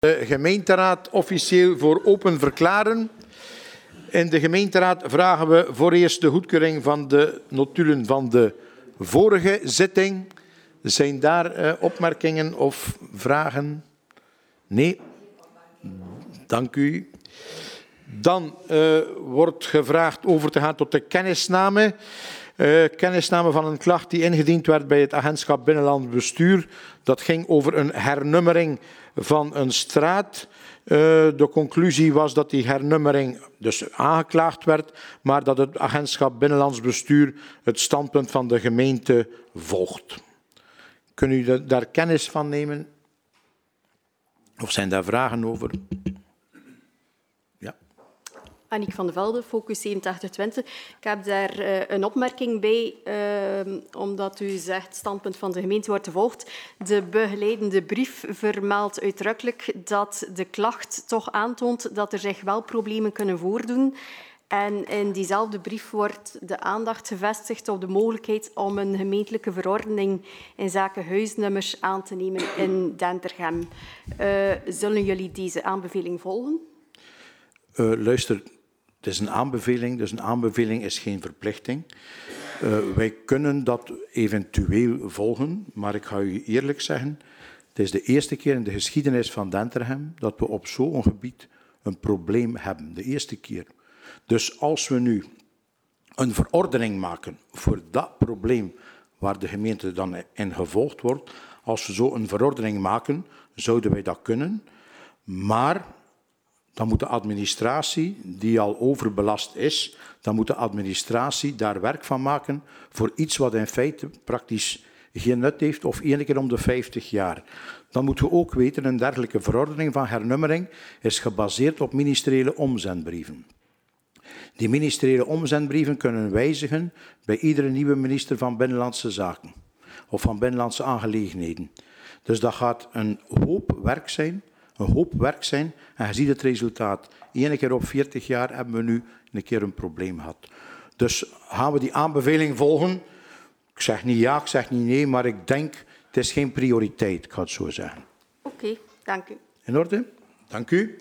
De gemeenteraad officieel voor open verklaren. In de gemeenteraad vragen we voor eerst de goedkeuring van de notulen van de vorige zitting. Zijn daar opmerkingen of vragen? Nee. Dank u. Dan wordt gevraagd over te gaan tot de kennisname. Kennisname van een klacht die ingediend werd bij het agentschap Binnenlands Bestuur. Dat ging over een hernummering van een straat. De conclusie was dat die hernummering dus aangeklaagd werd, maar dat het agentschap Binnenlands Bestuur het standpunt van de gemeente volgt. Kunnen u daar kennis van nemen? Of zijn daar vragen over? Ja. Aniek van de Velde, Focus 8720. Ik heb daar een opmerking bij, omdat u zegt standpunt van de gemeente wordt gevolgd. De begeleidende brief vermeldt uitdrukkelijk dat de klacht toch aantoont dat er zich wel problemen kunnen voordoen. En in diezelfde brief wordt de aandacht gevestigd op de mogelijkheid om een gemeentelijke verordening in zaken huisnummers aan te nemen in Dentergem. Zullen jullie deze aanbeveling volgen? Luister, het is een aanbeveling, dus een aanbeveling is geen verplichting. Wij kunnen dat eventueel volgen, maar ik ga u eerlijk zeggen, het is de eerste keer in de geschiedenis van Dentergem dat we op zo'n gebied een probleem hebben. De eerste keer. Dus als we nu een verordening maken voor dat probleem waar de gemeente dan in gevolgd wordt, als we zo een verordening maken, zouden wij dat kunnen, maar dan moet de administratie, die al overbelast is, dan moet de administratie daar werk van maken voor iets wat in feite praktisch geen nut heeft of één keer om de 50 jaar. Dan moeten we ook weten, een dergelijke verordening van hernummering is gebaseerd op ministeriële omzendbrieven. Die ministeriële omzendbrieven kunnen wijzigen bij iedere nieuwe minister van Binnenlandse Zaken of van Binnenlandse Aangelegenheden. Dus dat gaat een hoop werk zijn. En je ziet het resultaat. Eén keer op 40 jaar hebben we nu een keer een probleem gehad. Dus gaan we die aanbeveling volgen? Ik zeg niet ja, ik zeg niet nee, maar ik denk, het is geen prioriteit, ik ga het zo zeggen. Oké, dank u. In orde? Dank u.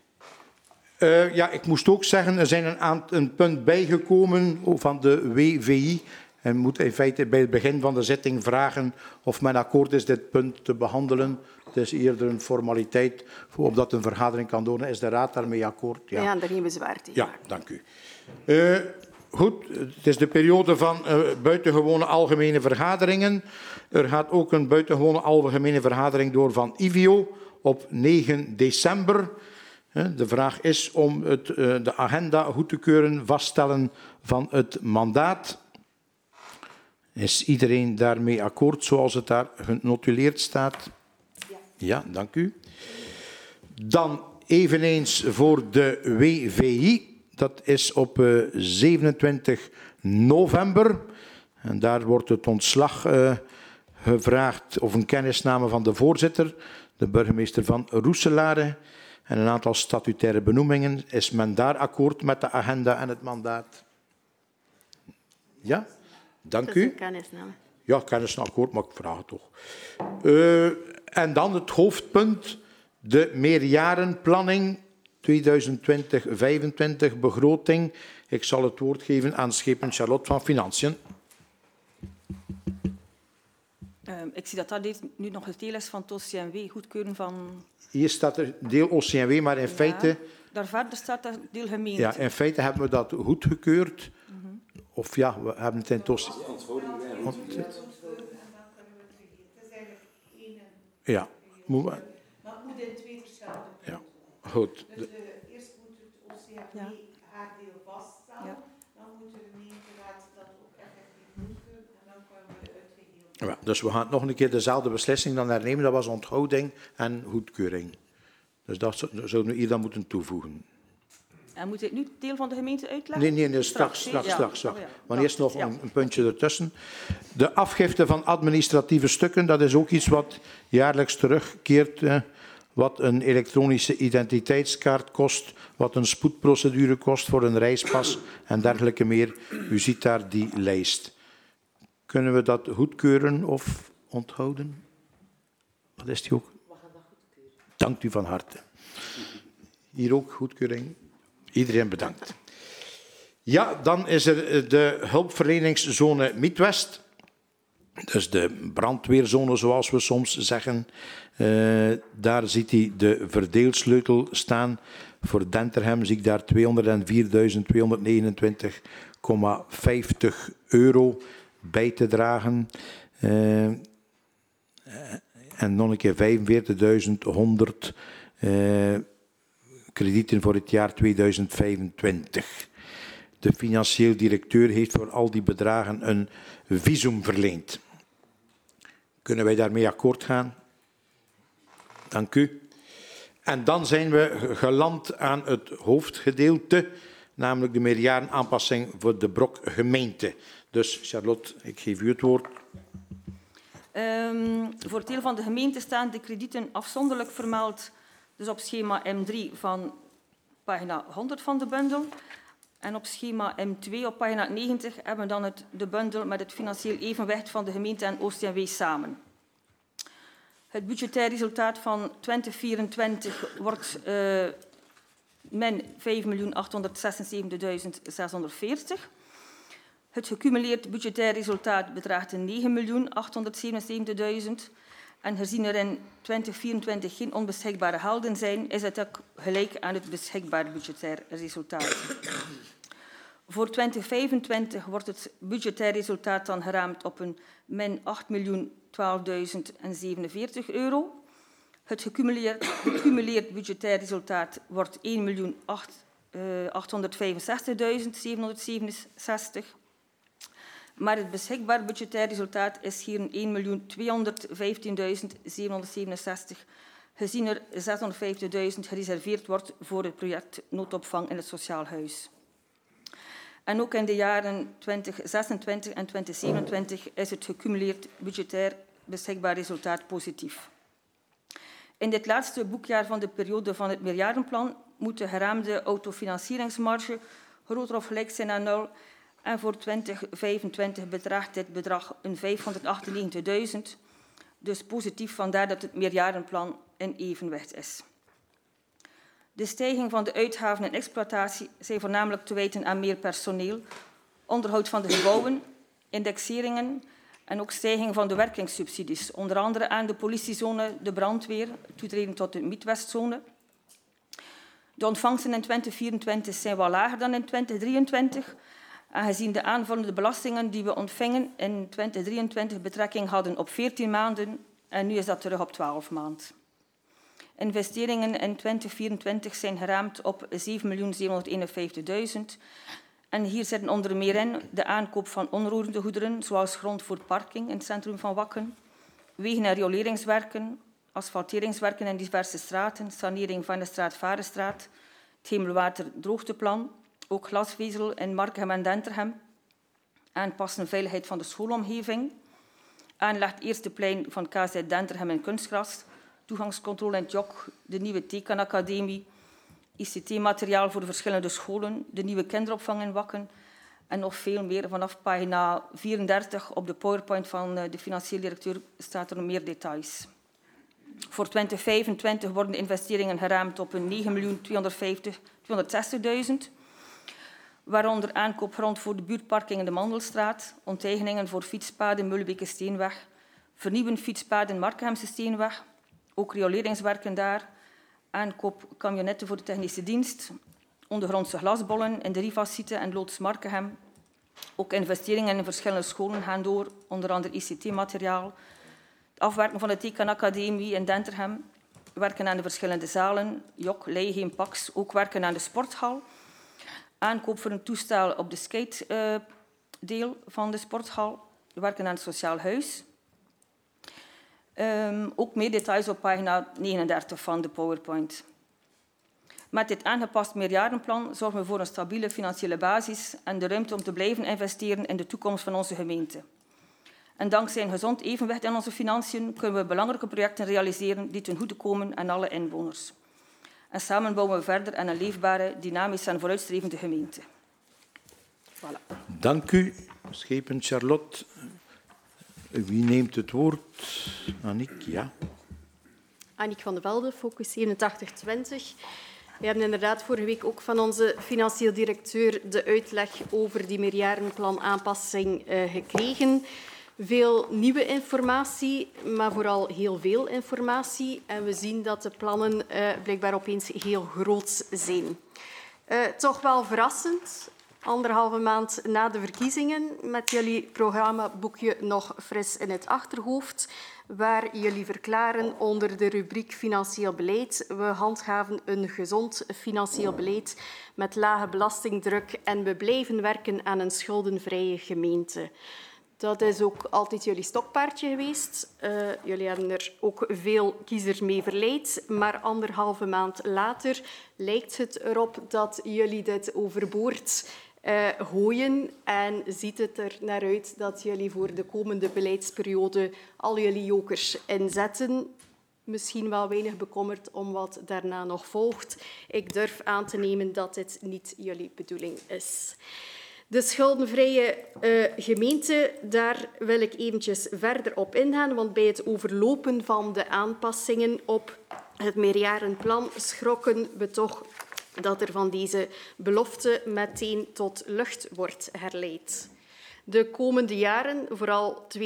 Ja, ik moest ook zeggen, er zijn een punt bijgekomen van de WVI. En moet in feite bij het begin van de zitting vragen of men akkoord is dit punt te behandelen. Het is eerder een formaliteit, opdat een vergadering kan doen. Is de Raad daarmee akkoord? Ja, ja, daar geen bezwaar tegen. Ja, dank u. Goed, het is de periode van buitengewone algemene vergaderingen. Er gaat ook een buitengewone algemene vergadering door van IVIO op 9 december. De vraag is om de agenda goed te keuren, vaststellen van het mandaat. Is iedereen daarmee akkoord zoals het daar genotuleerd staat? Ja, dank u. Dan eveneens voor de WVI. Dat is op 27 november. En daar wordt het ontslag gevraagd, of een kennisname van de voorzitter, de burgemeester van Roeselare. En een aantal statutaire benoemingen. Is men daar akkoord met de agenda en het mandaat? Ja? Dank u. Kennisname. Ja, kennisname akkoord, maar ik vraag het toch. En dan het hoofdpunt, de meerjarenplanning 2020-25 begroting. Ik zal het woord geven aan schepen Charlotte van Financiën. Ik zie dat dat nu nog het deel is van het OCMW, goedkeuren van... Hier staat er deel OCMW, maar in feite... Daar verder staat dat deel gemeente. Ja, in feite hebben we dat goedgekeurd. Of ja, we hebben het in het OCMW... Ja. Maar het moet in twee verschillende punten. Ja, goed. Dus eerst moet het OCMW haar deel vaststellen. Ja. Dan moet de gemeenteraad dat ook effectief goedkeuren. En dan kunnen we het geheel... Ja, dus we gaan nog een keer dezelfde beslissing dan hernemen. Dat was onthouding en goedkeuring. Dus dat zouden we hier dan moeten toevoegen. En moet dit nu deel van de gemeente uitleggen? Nee, straks. Oh, ja. Maar eerst nog een puntje ertussen. De afgifte van administratieve stukken, dat is ook iets wat jaarlijks terugkeert. Wat een elektronische identiteitskaart kost, wat een spoedprocedure kost voor een reispas en dergelijke meer. U ziet daar die lijst. Kunnen we dat goedkeuren of onthouden? Wat is die ook? Dank u van harte. Hier ook goedkeuring. Iedereen bedankt. Ja, dan is er de hulpverleningszone Midwest. Dus de brandweerzone, zoals we soms zeggen. Daar ziet hij de verdeelsleutel staan. Voor Denterhem zie ik daar €204.229,50 bij te dragen. En nog een keer 45.100 kredieten voor het jaar 2025. De financieel directeur heeft voor al die bedragen een visum verleend. Kunnen wij daarmee akkoord gaan? Dank u. En dan zijn we geland aan het hoofdgedeelte, namelijk de meerjarenaanpassing voor de Brok gemeente. Dus Charlotte, ik geef u het woord. Voor het deel van de gemeente staan de kredieten afzonderlijk vermeld, dus op schema M3 van pagina 100 van de bundel. En op schema M2 op pagina 90 hebben we dan de bundel met het financieel evenwicht van de gemeente en Oost-NW samen. Het budgetair resultaat van 2024 wordt min €5.876.640. Het gecumuleerd budgetair resultaat bedraagt €9.877.000. En gezien er in 2024 geen onbeschikbare gelden zijn, is het ook gelijk aan het beschikbaar budgetair resultaat. Voor 2025 wordt het budgetair resultaat dan geraamd op een min €8.012.047. Het gecumuleerd budgetair resultaat wordt €1.865.767. Maar het beschikbaar budgetair resultaat is hier een €1.215.767, gezien er €650.000 gereserveerd wordt voor het project noodopvang in het sociaal huis. En ook in de jaren 2026 en 2027 is het gecumuleerd budgetair beschikbaar resultaat positief. In dit laatste boekjaar van de periode van het meerjarenplan moet de geraamde autofinancieringsmarge groter of gelijk zijn aan 0. En voor 2025 bedraagt dit bedrag een €598.000. Dus positief, vandaar dat het meerjarenplan in evenwicht is. De stijging van de uitgaven en exploitatie zijn voornamelijk te wijten aan meer personeel, onderhoud van de gebouwen, indexeringen en ook stijging van de werkingssubsidies, onder andere aan de politiezone, de brandweer, toetreden tot de Midwestzone. De ontvangsten in 2024 zijn wat lager dan in 2023, aangezien de aanvullende belastingen die we ontvingen in 2023 betrekking hadden op 14 maanden en nu is dat terug op 12 maanden. Investeringen in 2024 zijn geraamd op €7.751.000. En hier zitten onder meer in de aankoop van onroerende goederen, zoals grond voor parking in het centrum van Wakken, wegen- en rioleringswerken, asfalteringswerken in diverse straten, sanering van de straat Varenstraat, het Hemelwater-droogteplan, ook glasvezel in Markenhem en Denterhem, aanpassen veiligheid van de schoolomgeving, aanleg eerste plein van KZ Denterhem en kunstgras, toegangscontrole in het JOC, de nieuwe tekenacademie, ICT-materiaal voor de verschillende scholen, de nieuwe kinderopvang in Wakken en nog veel meer. Vanaf pagina 34 op de PowerPoint van de financieel directeur staat er meer details. Voor 2025 worden de investeringen geraamd op een €9.250.260.000, waaronder aankoop grond voor de buurtparking in de Mandelstraat, onteigeningen voor fietspaden Mulbeke-Steenweg, vernieuwen fietspaden Markenhemse Steenweg, ook rioleringswerken daar, aankoop camionetten voor de technische dienst, ondergrondse glasbollen in de Rivas-site en loods Markenhem. Ook investeringen in verschillende scholen gaan door, onder andere ICT-materiaal, het afwerken van de tekenacademie in Denterhem, werken aan de verschillende zalen, JOC, Leijgem, Pax, ook werken aan de sporthal, aankoop voor een toestel op de skate-deel van de sporthal, werken aan het sociaal huis. Ook meer details op pagina 39 van de PowerPoint. Met dit aangepast meerjarenplan zorgen we voor een stabiele financiële basis en de ruimte om te blijven investeren in de toekomst van onze gemeente. En dankzij een gezond evenwicht in onze financiën kunnen we belangrijke projecten realiseren die ten goede komen aan alle inwoners. En samen bouwen we verder aan een leefbare, dynamische en vooruitstrevende gemeente. Voilà. Dank u, schepen Charlotte. Wie neemt het woord? Annick, ja. Aniek van de Velde, Focus 8720. We hebben inderdaad vorige week ook van onze financieel directeur de uitleg over die meerjarenplanaanpassing gekregen. Veel nieuwe informatie, maar vooral heel veel informatie. En we zien dat de plannen blijkbaar opeens heel groot zijn. Toch wel verrassend. 1,5 maand na de verkiezingen, met jullie programmaboekje nog fris in het achterhoofd, waar jullie verklaren onder de rubriek Financieel beleid: we handhaven een gezond financieel beleid met lage belastingdruk en we blijven werken aan een schuldenvrije gemeente. Dat is ook altijd jullie stokpaardje geweest. Jullie hebben er ook veel kiezers mee verleid. Maar 1,5 maand later lijkt het erop dat jullie dit overboord gooien. En ziet het er naar uit dat jullie voor de komende beleidsperiode al jullie jokers inzetten. Misschien wel weinig bekommerd om wat daarna nog volgt. Ik durf aan te nemen dat dit niet jullie bedoeling is. De schuldenvrije gemeente, daar wil ik eventjes verder op ingaan, want bij het overlopen van de aanpassingen op het meerjarenplan schrokken we toch dat er van deze belofte meteen tot lucht wordt herleid. De komende jaren, vooral 2024-2025,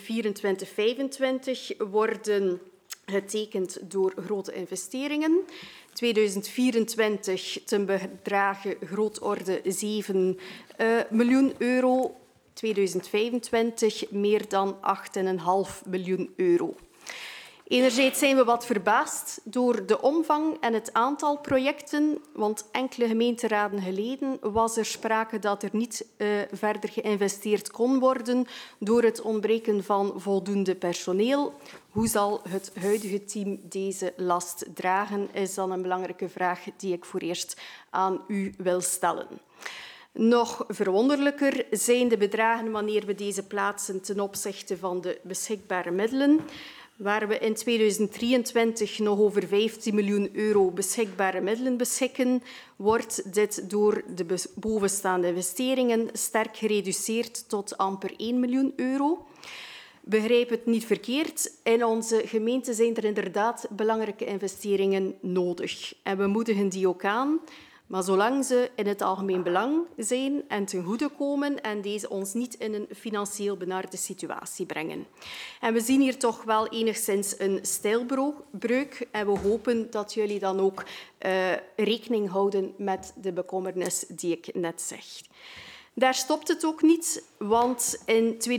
worden getekend door grote investeringen. 2024 ten bedrage grootorde 7 miljoen euro. 2025 meer dan 8,5 miljoen euro. Enerzijds zijn we wat verbaasd door de omvang en het aantal projecten, want enkele gemeenteraden geleden was er sprake dat er niet verder geïnvesteerd kon worden door het ontbreken van voldoende personeel. Hoe zal het huidige team deze last dragen, is dan een belangrijke vraag die ik voor eerst aan u wil stellen. Nog verwonderlijker zijn de bedragen wanneer we deze plaatsen ten opzichte van de beschikbare middelen. Waar we in 2023 nog over 15 miljoen euro beschikbare middelen beschikken, wordt dit door de bovenstaande investeringen sterk gereduceerd tot amper 1 miljoen euro. Begrijp het niet verkeerd. In onze gemeente zijn er inderdaad belangrijke investeringen nodig. En we moedigen die ook aan. Maar zolang ze in het algemeen belang zijn en ten goede komen en deze ons niet in een financieel benarde situatie brengen. En we zien hier toch wel enigszins een stijlbreuk en we hopen dat jullie dan ook rekening houden met de bekommernis die ik net zeg. Daar stopt het ook niet, want in 2026-2027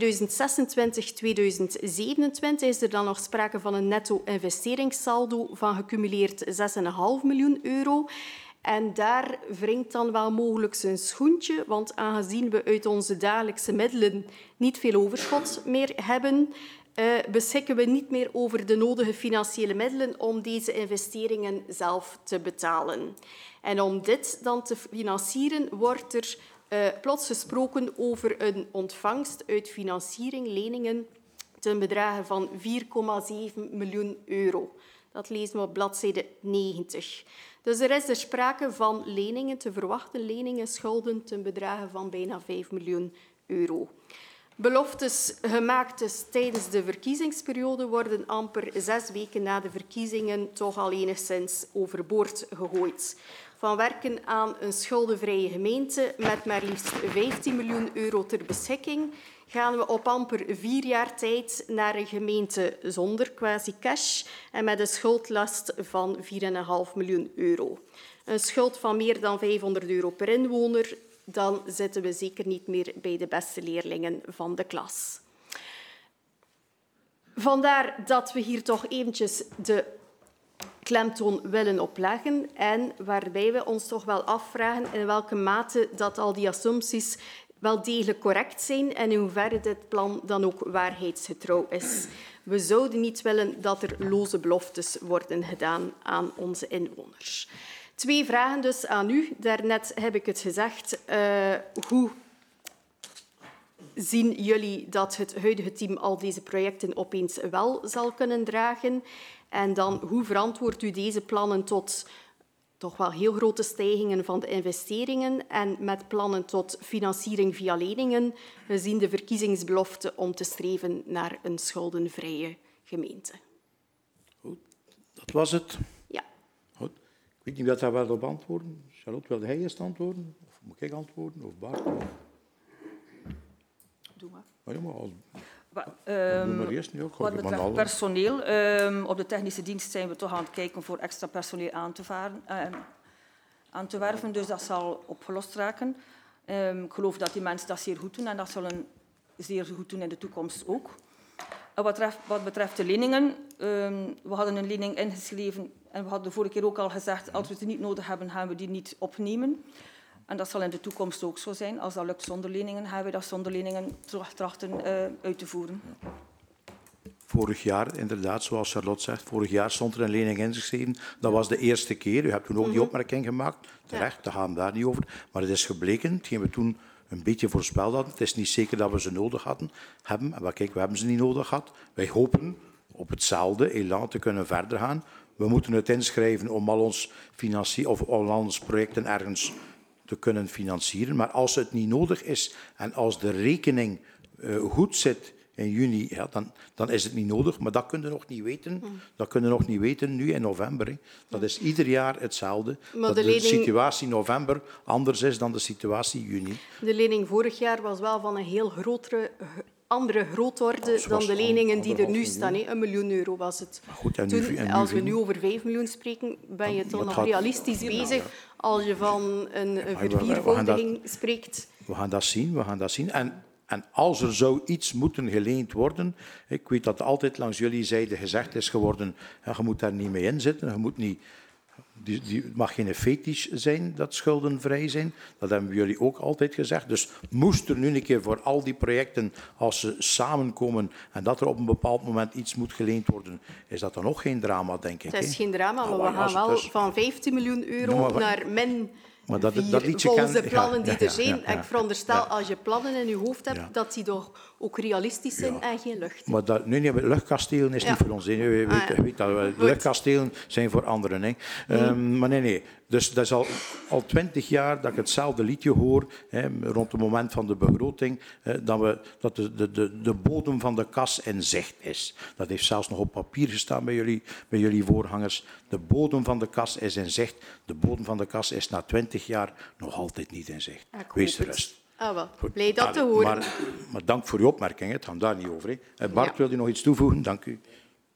is er dan nog sprake van een netto-investeringssaldo van gecumuleerd 6,5 miljoen euro. En daar wringt dan wel mogelijk zijn schoentje, want aangezien we uit onze dagelijkse middelen niet veel overschot meer hebben, beschikken we niet meer over de nodige financiële middelen om deze investeringen zelf te betalen. En om dit dan te financieren, wordt er plots gesproken over een ontvangst uit financiering, leningen, ten bedrage van 4,7 miljoen euro. Dat lezen we op bladzijde 90. Dus er is sprake van leningen, te verwachten leningen, schulden ten bedrage van bijna 5 miljoen euro. Beloftes gemaakt dus tijdens de verkiezingsperiode worden amper 6 weken na de verkiezingen toch al enigszins overboord gegooid. Van werken aan een schuldenvrije gemeente met maar liefst 15 miljoen euro ter beschikking gaan we op amper 4 jaar tijd naar een gemeente zonder quasi-cash en met een schuldlast van 4,5 miljoen euro. Een schuld van meer dan 500 euro per inwoner, dan zitten we zeker niet meer bij de beste leerlingen van de klas. Vandaar dat we hier toch eventjes de klemtoon willen opleggen en waarbij we ons toch wel afvragen in welke mate dat al die assumpties wel degelijk correct zijn en in hoeverre dit plan dan ook waarheidsgetrouw is. We zouden niet willen dat er loze beloftes worden gedaan aan onze inwoners. 2 vragen dus aan u. Daarnet heb ik het gezegd. Hoe zien jullie dat het huidige team al deze projecten opeens wel zal kunnen dragen? En dan, hoe verantwoordt u deze plannen tot toch wel heel grote stijgingen van de investeringen en met plannen tot financiering via leningen, gezien de verkiezingsbelofte om te streven naar een schuldenvrije gemeente? Goed, Dat was het. Ja. Goed. Ik weet niet wat daar wel op antwoorden. Charlotte, wilde hij eerst antwoorden? Of moet ik antwoorden? Of Bart? Doe maar. Maar ja, maar als... Doe maar eerst niet ook. Wat betreft personeel, op de technische dienst zijn we toch aan het kijken voor extra personeel aan te werven. Dus dat zal opgelost raken. Ik geloof dat die mensen dat zeer goed doen en dat zullen zeer goed doen in de toekomst ook. Wat betreft de leningen, we hadden een lening ingeschreven en we hadden de vorige keer ook al gezegd, als we die niet nodig hebben, gaan we die niet opnemen. En dat zal in de toekomst ook zo zijn. Als dat lukt zonder leningen, gaan we dat zonder leningen trachten uit te voeren. Vorig jaar, inderdaad, zoals Charlotte zegt, vorig jaar stond er een lening ingeschreven. Dat was de eerste keer. U hebt toen ook die opmerking gemaakt. Terecht, daar gaan we daar niet over. Maar het is gebleken, hetgeen we toen een beetje voorspeld hadden. Het is niet zeker dat we ze nodig hebben. Maar kijk, we hebben ze niet nodig gehad. Wij hopen op hetzelfde elan te kunnen verder gaan. We moeten het inschrijven om al ons projecten ergens te kunnen financieren. Maar als het niet nodig is en als de rekening goed zit in juni, ja, dan is het niet nodig. Maar dat kunnen we nog niet weten. Dat kunnen we nog niet weten nu in november. Hè. Dat is ieder jaar hetzelfde. Dat de situatie november anders is dan de situatie juni. De lening vorig jaar was wel van een heel andere grootorde dan de leningen die er nu staan. €1 miljoen was het. Goed, als we nu over 5 miljoen spreken, ben je toch nog realistisch bezig als je van een verviervoudiging spreekt. We gaan dat zien. En als er zou iets moeten geleend worden, ik weet dat altijd langs jullie zijde gezegd is geworden, je moet daar niet mee inzitten, je moet niet... Het mag geen fetisch zijn dat schuldenvrij zijn. Dat hebben jullie ook altijd gezegd. Dus moest er nu een keer voor al die projecten, als ze samenkomen en dat er op een bepaald moment iets moet geleend worden, is dat dan nog geen drama, denk ik. Het is geen drama, maar we gaan wel van €15 miljoen naar min... Maar dat volgens de plannen die er zijn. En ik veronderstel, als je plannen in je hoofd hebt, dat die toch ook realistisch zijn en geen lucht. Maar luchtkastelen is niet voor ons. Je weet dat luchtkastelen zijn voor anderen. Hè. Maar nee. Dus dat is al 20 jaar dat ik hetzelfde liedje hoor, rond het moment van de begroting, dat de bodem van de kas in zicht is. Dat heeft zelfs nog op papier gestaan bij jullie voorgangers. De bodem van de kas is in zicht. De bodem van de kas is na 20 jaar nog altijd niet in zicht. Wees gerust. Blij dat te horen. Maar dank voor uw opmerking. Het gaat daar niet over. Hè. Bart, wil je nog iets toevoegen? Dank u.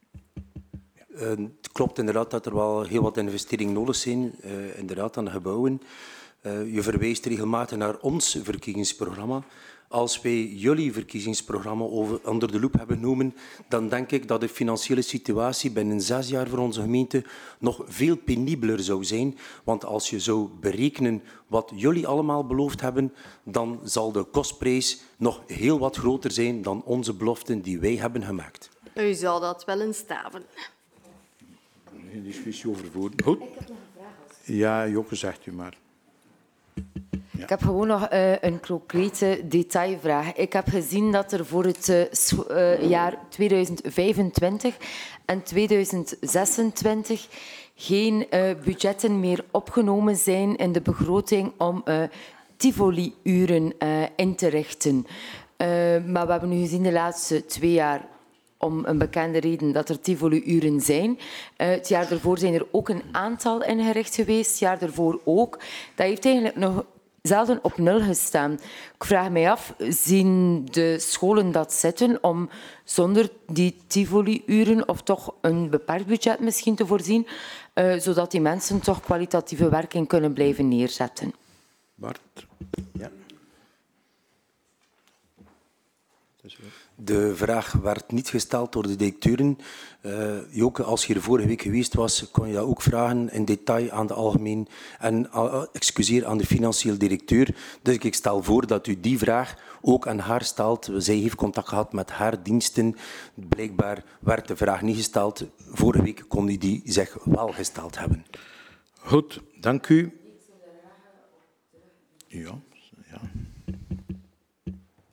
Het klopt inderdaad dat er wel heel wat investeringen nodig zijn, inderdaad aan de gebouwen. Je verwijst regelmatig naar ons verkiezingsprogramma. Als wij jullie verkiezingsprogramma onder de loep hebben genomen, dan denk ik dat de financiële situatie binnen 6 jaar voor onze gemeente nog veel penibeler zou zijn. Want als je zou berekenen wat jullie allemaal beloofd hebben, dan zal de kostprijs nog heel wat groter zijn dan onze beloften die wij hebben gemaakt. U zal dat wel eens staven. Geen discussie over voeren. Goed. Ik heb nog een vraag. Ja, Joke, zegt u maar. Ja. Ik heb gewoon nog een concrete detailvraag. Ik heb gezien dat er voor het jaar 2025 en 2026 geen budgetten meer opgenomen zijn in de begroting om Tivoli-uren in te richten. Maar we hebben nu gezien de laatste 2 jaar, om een bekende reden, dat er Tivoli-uren zijn. Het jaar daarvoor zijn er ook een aantal ingericht geweest. Het jaar daarvoor ook. Dat heeft eigenlijk nog zelden op 0 gestaan. Ik vraag mij af, zien de scholen dat zitten om zonder die Tivoli-uren of toch een beperkt budget misschien te voorzien, zodat die mensen toch kwalitatieve werking kunnen blijven neerzetten? Bart? Ja. De vraag werd niet gesteld door de directeuren. Joke, als je er vorige week geweest was, kon je dat ook vragen in detail aan de algemeen en aan de financieel directeur. Dus ik stel voor dat u die vraag ook aan haar stelt. Zij heeft contact gehad met haar diensten. Blijkbaar werd de vraag niet gesteld. Vorige week kon u die zich wel gesteld hebben. Goed, dank u. Ja.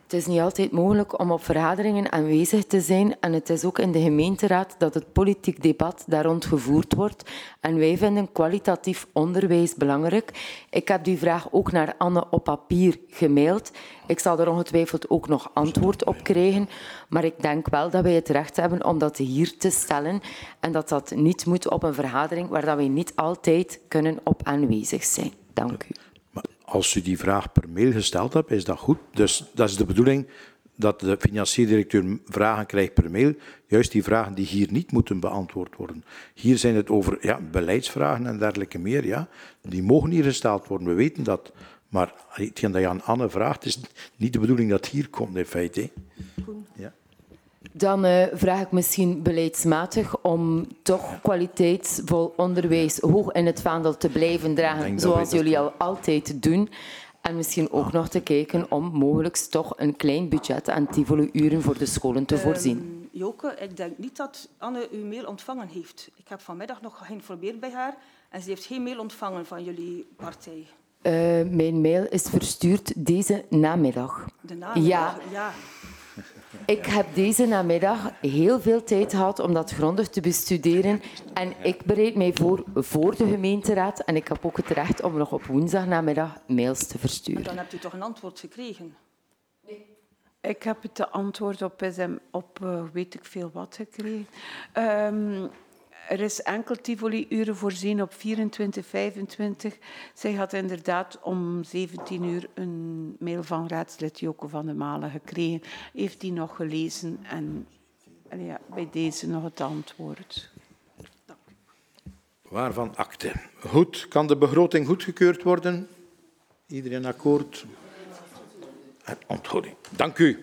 Het is niet altijd mogelijk om op vergaderingen aanwezig te zijn en het is ook in de gemeenteraad dat het politiek debat daar rond gevoerd wordt. En wij vinden kwalitatief onderwijs belangrijk. Ik heb die vraag ook naar Anne op papier gemaild. Ik zal er ongetwijfeld ook nog antwoord op krijgen. Maar ik denk wel dat wij het recht hebben om dat hier te stellen en dat dat niet moet op een vergadering waar dat wij niet altijd kunnen op aanwezig zijn. Dank u. Als u die vraag per mail gesteld hebt, is dat goed. Dus dat is de bedoeling dat de financier-directeur vragen krijgt per mail. Juist die vragen die hier niet moeten beantwoord worden. Hier zijn het over beleidsvragen en dergelijke meer. Ja. Die mogen hier gesteld worden, we weten dat. Maar hetgeen dat je aan Anne vraagt, is niet de bedoeling dat het hier komt in feite. Ja. Dan vraag ik misschien beleidsmatig om toch kwaliteitsvol onderwijs hoog in het vaandel te blijven dragen, zoals jullie al altijd doen. En misschien ook nog te kijken om mogelijk toch een klein budget aan Tivoli-uren voor de scholen te voorzien. Joke, ik denk niet dat Anne uw mail ontvangen heeft. Ik heb vanmiddag nog geïnformeerd bij haar en ze heeft geen mail ontvangen van jullie partij. Mijn mail is verstuurd deze namiddag. De namiddag? Ja. Ik heb deze namiddag heel veel tijd gehad om dat grondig te bestuderen. En ik bereid mij voor de gemeenteraad. En ik heb ook het recht om nog op woensdagnamiddag mails te versturen. Maar dan hebt u toch een antwoord gekregen? Nee. Ik heb het antwoord op weet ik veel wat gekregen. Er is enkel Tivoli-uren voorzien op 24, 25. Zij had inderdaad om 17 uur een mail van raadslid Joke van den Malen gekregen. Heeft die nog gelezen en ja, bij deze nog het antwoord. Waarvan akte. Goed, kan de begroting goedgekeurd worden? Iedereen akkoord? Onthouding. Dank u.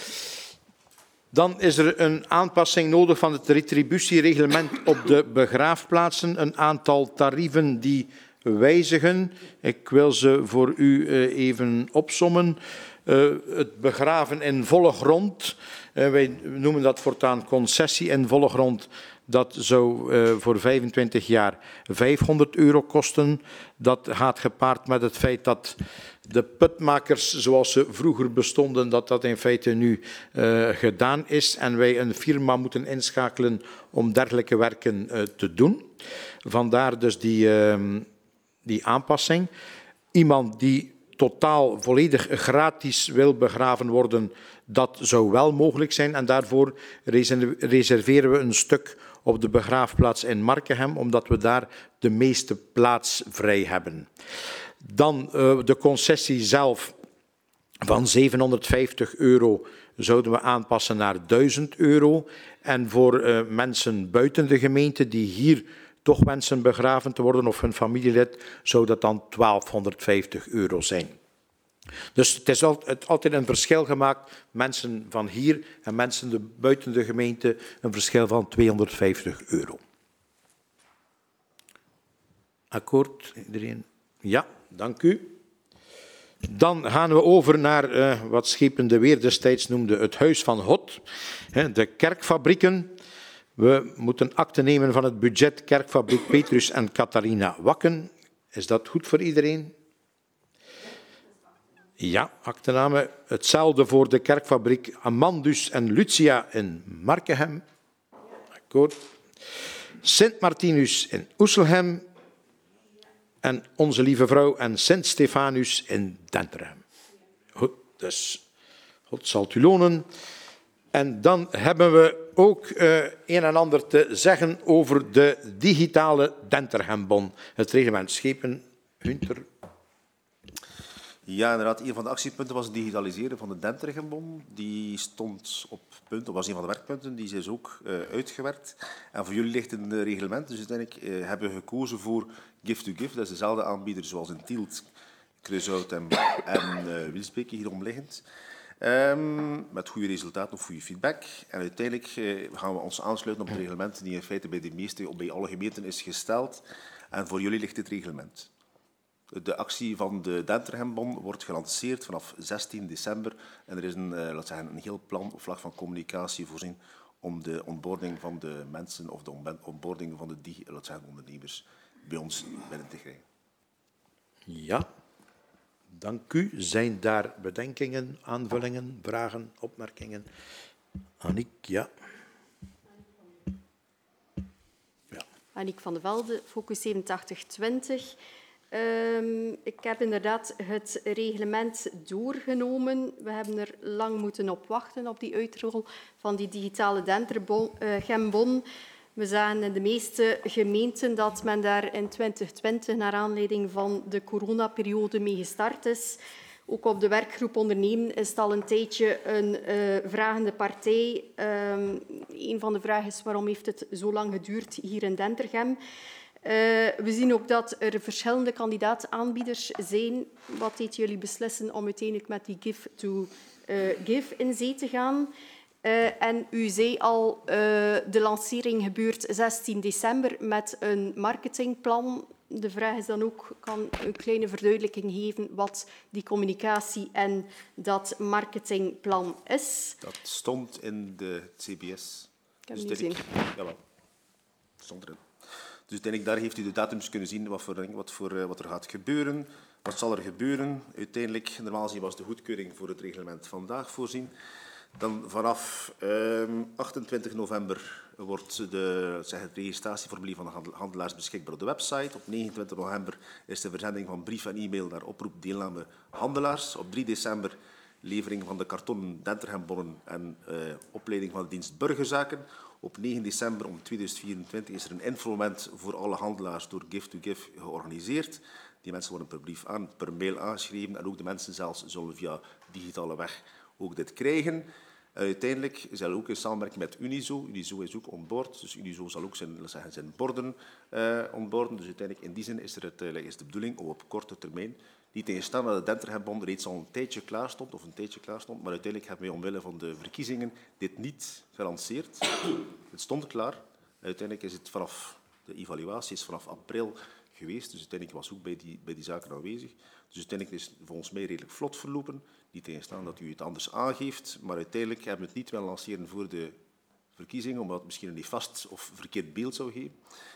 Dan is er een aanpassing nodig van het retributiereglement op de begraafplaatsen. Een aantal tarieven die wijzigen. Ik wil ze voor u even opsommen. Het begraven in volle grond. Wij noemen dat voortaan concessie in volle grond. Dat zou voor 25 jaar €500 kosten. Dat gaat gepaard met het feit dat de putmakers, zoals ze vroeger bestonden, dat in feite nu gedaan is. En wij een firma moeten inschakelen om dergelijke werken te doen. Vandaar dus die aanpassing. Iemand die totaal volledig gratis wil begraven worden, dat zou wel mogelijk zijn. En daarvoor reserveren we een stuk op de begraafplaats in Markenhem, omdat we daar de meeste plaats vrij hebben. Dan de concessie zelf van €750 zouden we aanpassen naar €1000. En voor mensen buiten de gemeente die hier toch wensen begraven te worden of hun familielid, zou dat dan €1250 zijn. Dus het is altijd een verschil gemaakt. Mensen van hier en mensen buiten de gemeente een verschil van €250. Akkoord, iedereen? Ja, dank u. Dan gaan we over naar wat Schepen de Weer destijds noemde het Huis van God, de kerkfabrieken. We moeten akte nemen van het budget Kerkfabriek Petrus en Catharina Wakken. Is dat goed voor iedereen? Ja, aktename. Hetzelfde voor de kerkfabriek Amandus en Lucia in Markenhem. Akkoord. Sint Martinus in Oeselhem. En Onze Lieve Vrouw en Sint Stefanus in Denterhem. Goed, dus God zal het u lonen. En dan hebben we ook een en ander te zeggen over de digitale Denterhembon. Het reglement Schepen, Hunter. Ja, inderdaad. Een van de actiepunten was het digitaliseren van de Denterhembon. Die stond op punt, dat was een van de werkpunten, die is ook uitgewerkt. En voor jullie ligt een reglement, dus uiteindelijk hebben we gekozen voor Give2Give. Dat is dezelfde aanbieder zoals in Tielt, Creushout en Wilsbeke hier omliggend. Met goede resultaten of goede feedback. En uiteindelijk gaan we ons aansluiten op het reglement die in feite bij alle gemeenten is gesteld. En voor jullie ligt dit reglement. De actie van de Denterhembon wordt gelanceerd vanaf 16 december. En er is een heel plan op vlak van communicatie voorzien om de onboarding van de mensen of de onboarding van de ondernemers bij ons binnen te krijgen. Ja, Dank u. Zijn daar bedenkingen, aanvullingen, vragen, opmerkingen? Annick, ja. Annick van de Velde, Focus 8720. Ik heb inderdaad het reglement doorgenomen. We hebben er lang moeten op wachten, op die uitrol van die digitale dentergembon. We zagen in de meeste gemeenten dat men daar in 2020 naar aanleiding van de coronaperiode mee gestart is. Ook op de werkgroep ondernemen is het al een tijdje een vragende partij. Een van de vragen is waarom heeft het zo lang geduurd hier in Dentergem. We zien ook dat er verschillende kandidaataanbieders zijn. Wat deed jullie beslissen om uiteindelijk met die Give-to-Give in zee te gaan? En u zei al, de lancering gebeurt 16 december met een marketingplan. De vraag is dan ook, kan een kleine verduidelijking geven wat die communicatie en dat marketingplan is? Dat stond in de CBS. Ik heb het niet gezien. Jawel, stond erin. Dus uiteindelijk daar heeft u de datums kunnen zien wat er gaat gebeuren. Wat zal er gebeuren? Uiteindelijk, normaal gezien was de goedkeuring voor het reglement vandaag voorzien. Dan vanaf 28 november wordt het registratieformulier van de handelaars beschikbaar op de website. Op 29 november is de verzending van brief en e-mail naar oproep deelname handelaars. Op 3 december levering van de kartonnen dentergembonnen en opleiding van de dienst burgerzaken. Op 9 december om 2024 is er een infomoment voor alle handelaars door Give-to-Give georganiseerd. Die mensen worden per mail aangeschreven en ook de mensen zelfs zullen via digitale weg ook dit krijgen. Uiteindelijk zal ook in samenwerking met Unizo. Unizo is ook onboard, dus Unizo zal ook zijn borden onboarden. Dus uiteindelijk in die zin is de bedoeling om op korte termijn, niet tegenstaan dat de Dentergembon reeds al een tijdje klaar stond, maar uiteindelijk hebben wij omwille van de verkiezingen dit niet gelanceerd. Het stond klaar. Uiteindelijk is het de evaluatie is vanaf april geweest, dus uiteindelijk was ook bij die zaken aanwezig. Dus uiteindelijk is het volgens mij redelijk vlot verlopen. Niet tegenstaan dat u het anders aangeeft, maar uiteindelijk hebben we het niet willen lanceren voor de verkiezingen, omdat het misschien een nefast of verkeerd beeld zou geven.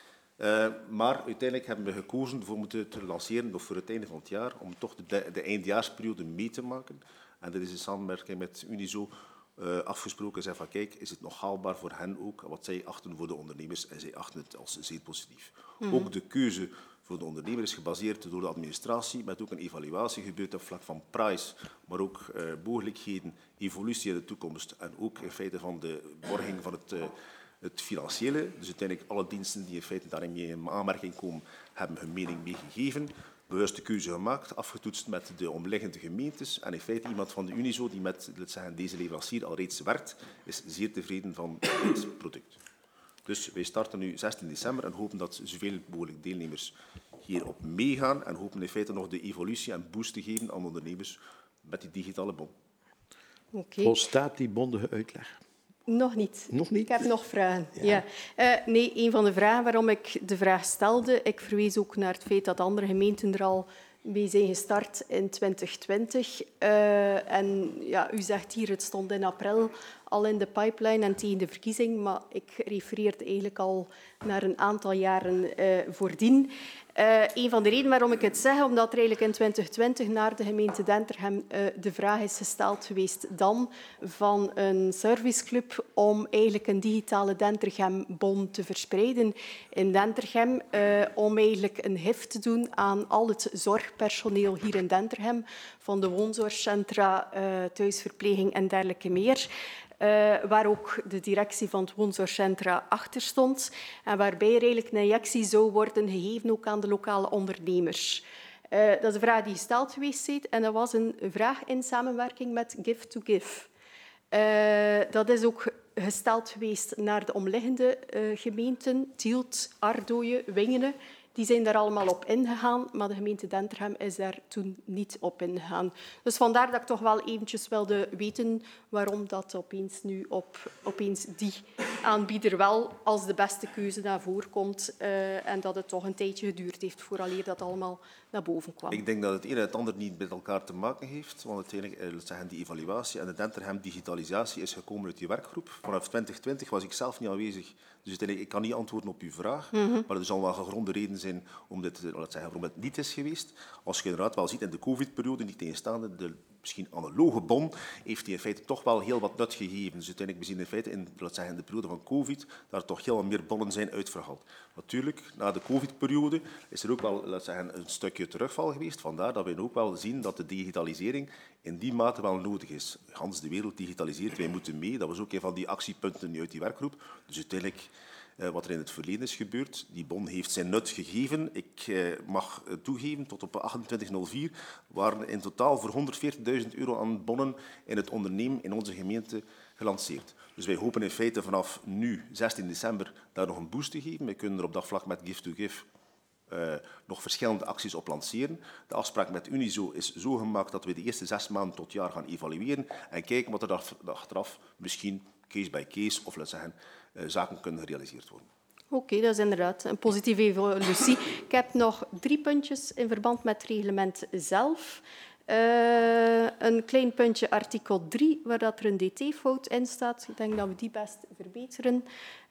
Maar uiteindelijk hebben we gekozen voor het te lanceren of voor het einde van het jaar, om toch de eindejaarsperiode mee te maken. En dat is in samenwerking met Unizo afgesproken. Zei van kijk, is het nog haalbaar voor hen ook, wat zij achten voor de ondernemers, en zij achten het als zeer positief. Ook de keuze voor de ondernemer is gebaseerd door de administratie, met ook een evaluatie gebeurd op vlak van prijs, maar ook mogelijkheden, evolutie in de toekomst en ook in feite van de borging van het financiële. Dus uiteindelijk alle diensten die in feite daarin mee in aanmerking komen, hebben hun mening meegegeven. Bewuste keuze gemaakt, afgetoetst met de omliggende gemeentes. En in feite iemand van de Unizo die met deze leverancier al reeds werkt, is zeer tevreden van dit product. Dus wij starten nu 16 december en hopen dat zoveel mogelijk deelnemers hierop meegaan en hopen in feite nog de evolutie en boost te geven aan ondernemers met die digitale bon. Okay. Volstaat die bondige uitleg? Nog niet. Nog niet? Ik heb nog vragen. Ja. Nee, een van de vragen waarom ik de vraag stelde, ik verwees ook naar het feit dat andere gemeenten er al mee zijn gestart in 2020. En ja, u zegt hier, het stond in april al in de pipeline en tegen de verkiezing, maar ik refereerde eigenlijk al naar een aantal jaren voordien. Een van de redenen waarom ik het zeg, omdat er eigenlijk in 2020 naar de gemeente Dentergem de vraag is gesteld geweest dan van een serviceclub om eigenlijk een digitale Dentergem-bon te verspreiden in Dentergem, om eigenlijk een hef te doen aan al het zorgpersoneel hier in Dentergem, van de woonzorgcentra, thuisverpleging en dergelijke meer. Waar ook de directie van het woonzorgcentra achter stond en waarbij er eigenlijk een injectie zou worden gegeven ook aan de lokale ondernemers. Dat is een vraag die gesteld geweest is en dat was een vraag in samenwerking met Give-to-Give. Dat is ook gesteld geweest naar de omliggende gemeenten, Tielt, Ardooien, Wingene. Die zijn daar allemaal op ingegaan, maar de gemeente Dentergem is daar toen niet op ingegaan. Dus vandaar dat ik toch wel eventjes wilde weten waarom dat opeens die aanbieder wel als de beste keuze naar voren komt en dat het toch een tijdje geduurd heeft vooraleer dat allemaal naar boven kwam. Ik denk dat het een en het ander niet met elkaar te maken heeft, want uiteindelijk die evaluatie en de Dentergem digitalisatie is gekomen uit die werkgroep. Vanaf 2020 was ik zelf niet aanwezig, dus ik kan niet antwoorden op uw vraag, maar er zal wel gegronde reden zijn waarom het niet is geweest. Als je inderdaad wel ziet in de COVID-periode, niet tegenstaande de misschien analoge bon, heeft die in feite toch wel heel wat nut gegeven. Dus uiteindelijk zien we in feite in de periode van COVID dat er toch heel wat meer bonnen zijn uitverhaald. Natuurlijk, na de COVID-periode is er ook wel een stukje terugval geweest. Vandaar dat we ook wel zien dat de digitalisering in die mate wel nodig is. Gans de wereld digitaliseert, wij moeten mee. Dat was ook een van die actiepunten uit die werkgroep. Dus uiteindelijk, wat er in het verleden is gebeurd, die bon heeft zijn nut gegeven. Ik mag toegeven, tot op 28.04 waren in totaal voor €140.000 aan bonnen in het ondernemen in onze gemeente gelanceerd. Dus wij hopen in feite vanaf nu, 16 december, daar nog een boost te geven. We kunnen er op dat vlak met Give2Give nog verschillende acties op lanceren. De afspraak met Unizo is zo gemaakt dat we de eerste 6 maanden tot jaar gaan evalueren en kijken wat er achteraf misschien case by case of zaken kunnen gerealiseerd worden. Oké, dat is inderdaad een positieve evolutie. Ik heb nog 3 puntjes in verband met het reglement zelf. Een klein puntje, artikel 3, waar dat er een dt-fout in staat. Ik denk dat we die best verbeteren.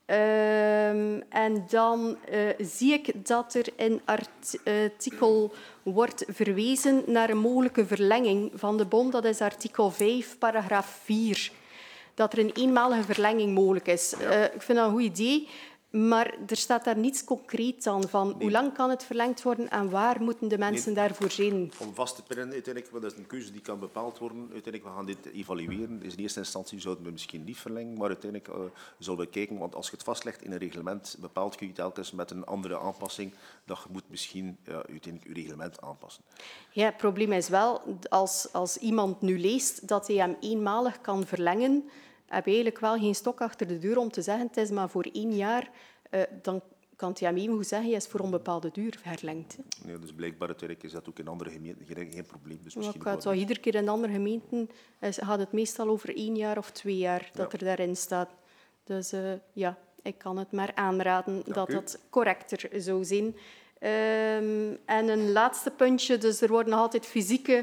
En dan zie ik dat er in artikel wordt verwezen naar een mogelijke verlenging van de bon. Dat is artikel 5, paragraaf 4. Dat er een eenmalige verlenging mogelijk is. Ik vind dat een goed idee, maar er staat daar niets concreets aan van hoe lang kan het verlengd worden en waar moeten de mensen daarvoor zijn. Om vast te pinnen, uiteindelijk, dat is een keuze die kan bepaald worden. Uiteindelijk, we gaan dit evalueren. Dus in eerste instantie zouden we misschien niet verlengen, maar uiteindelijk zullen we kijken, want als je het vastlegt in een reglement, bepaalt je telkens met een andere aanpassing, dat je moet misschien uiteindelijk je reglement aanpassen. Ja, het probleem is wel, als iemand nu leest dat hij hem eenmalig kan verlengen, heb je eigenlijk wel geen stok achter de deur om te zeggen het is maar voor 1 jaar, dan kan hij hem even goed zeggen hij is voor onbepaalde duur verlengd. Nee, dus blijkbaar is dat ook in andere gemeenten geen probleem. Dus het zou iedere keer in andere gemeenten gaat het meestal over 1 jaar of 2 jaar dat er daarin staat. Dus ik kan het maar aanraden dat dat correcter zou zijn. En een laatste puntje, dus er worden nog altijd fysieke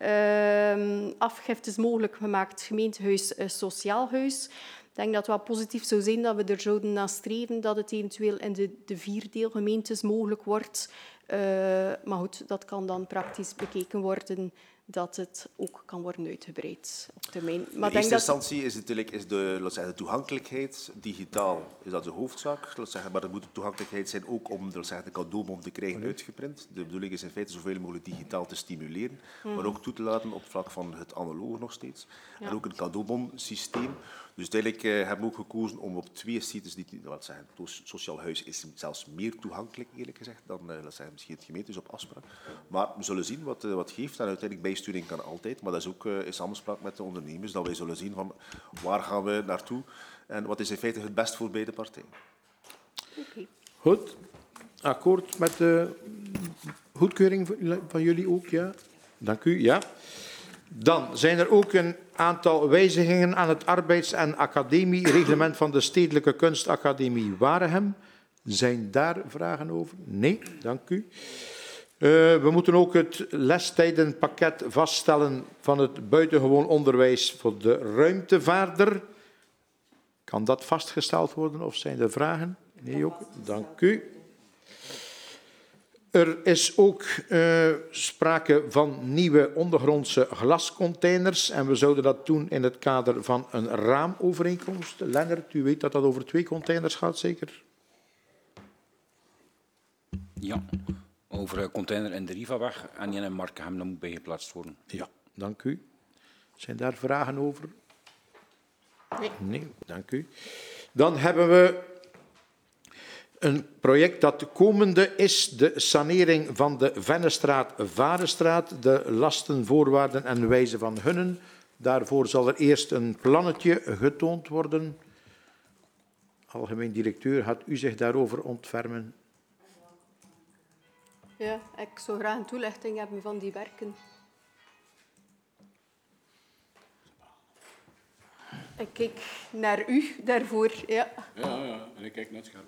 afgiftes mogelijk gemaakt, gemeentehuis, sociaal huis. Ik denk dat het wel positief zou zijn dat we er zouden naar streven dat het eventueel in de 4 deelgemeentes mogelijk wordt. Maar goed, dat kan dan praktisch bekeken worden dat het ook kan worden uitgebreid op termijn. Maar in eerste instantie is natuurlijk de toegankelijkheid digitaal is dat de hoofdzaak. Maar er moet de toegankelijkheid zijn ook om de cadeaubon te krijgen uitgeprint. De bedoeling is in feite zoveel mogelijk digitaal te stimuleren, maar ook toe te laten op het vlak van het analoge nog steeds. En ook een cadeaubonsysteem. Dus uiteindelijk hebben we ook gekozen om op 2 sites, het sociaal huis is zelfs meer toegankelijk, eerlijk gezegd, dan misschien het gemeentehuis op afspraak. Maar we zullen zien wat het geeft. En uiteindelijk bijsturing kan altijd, maar dat is ook in samenspraak met de ondernemers, dat wij zullen zien van waar gaan we naartoe en wat is in feite het best voor beide partijen. Okay. Goed. Akkoord met de goedkeuring van jullie ook, ja? Dank u, ja. Dan zijn er ook een aantal wijzigingen aan het arbeids- en academiereglement van de Stedelijke Kunstacademie Waregem. Zijn daar vragen over? Nee, dank u. We moeten ook het lestijdenpakket vaststellen van het buitengewoon onderwijs voor de ruimtevaarder. Kan dat vastgesteld worden of zijn er vragen? Nee, ook. Dank u. Er is ook sprake van nieuwe ondergrondse glascontainers en we zouden dat doen in het kader van een raamovereenkomst. Lennert, u weet dat dat over 2 containers gaat, zeker? Ja, over een container in de Rivaweg en die in Markenhem, dat moet bijgeplaatst worden. Ja, dank u. Zijn daar vragen over? Nee. Nee, dank u. Dan hebben we een project dat de komende is, de sanering van de Vennestraat-Varenstraat, de lasten, voorwaarden en wijze van hunnen. Daarvoor zal er eerst een plannetje getoond worden. Algemeen directeur, gaat u zich daarover ontfermen? Ja, ik zou graag een toelichting hebben van die werken. Ik kijk naar u daarvoor, ja. Ja, en ik kijk naar het scherm.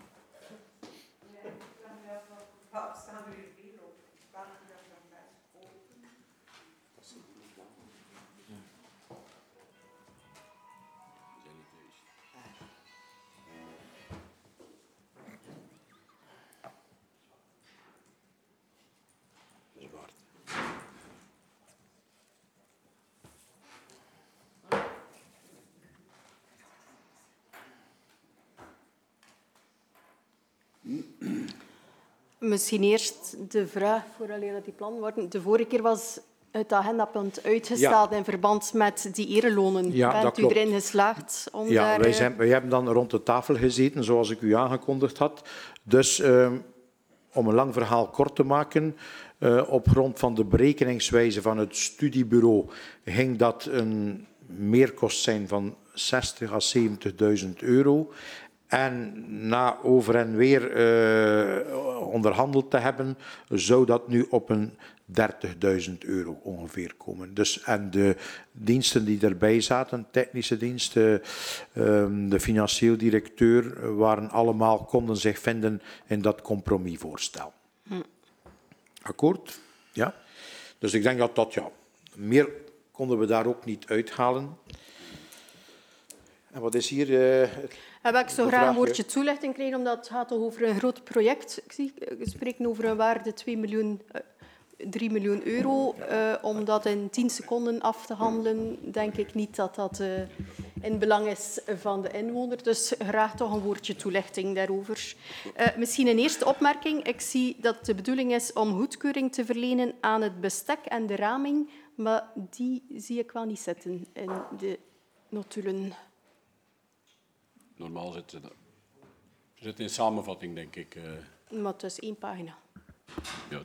Misschien eerst de vraag, vooraleer dat die plannen worden. De vorige keer was het agendapunt uitgesteld in verband met die erelonen. Ja, dat Bent u klopt. erin geslaagd om Ja, daar... wij hebben dan rond de tafel gezeten, zoals ik u aangekondigd had. Dus om een lang verhaal kort te maken, op grond van de berekeningswijze van het studiebureau ging dat een meerkost zijn van 60.000 à 70.000 euro. En na over en weer onderhandeld te hebben, zou dat nu op een 30.000 euro ongeveer komen. Dus, en de diensten die erbij zaten, technische diensten, de financieel directeur, waren allemaal, konden zich vinden in dat compromisvoorstel. Akkoord? Ja. Dus ik denk dat ja, meer konden we daar ook niet uithalen. En wat is hier... Ik zou graag een woordje toelichting krijgen, omdat het gaat over een groot project. We spreken over een waarde 3 miljoen euro. Om dat in 10 seconden af te handelen, denk ik niet dat dat in belang is van de inwoner. Dus graag toch een woordje toelichting daarover. Misschien een eerste opmerking. Ik zie dat de bedoeling is om goedkeuring te verlenen aan het bestek en de raming, maar die zie ik wel niet zitten in de notulen. Normaal zit in samenvatting, denk ik. Maar het is 1 pagina. Ja.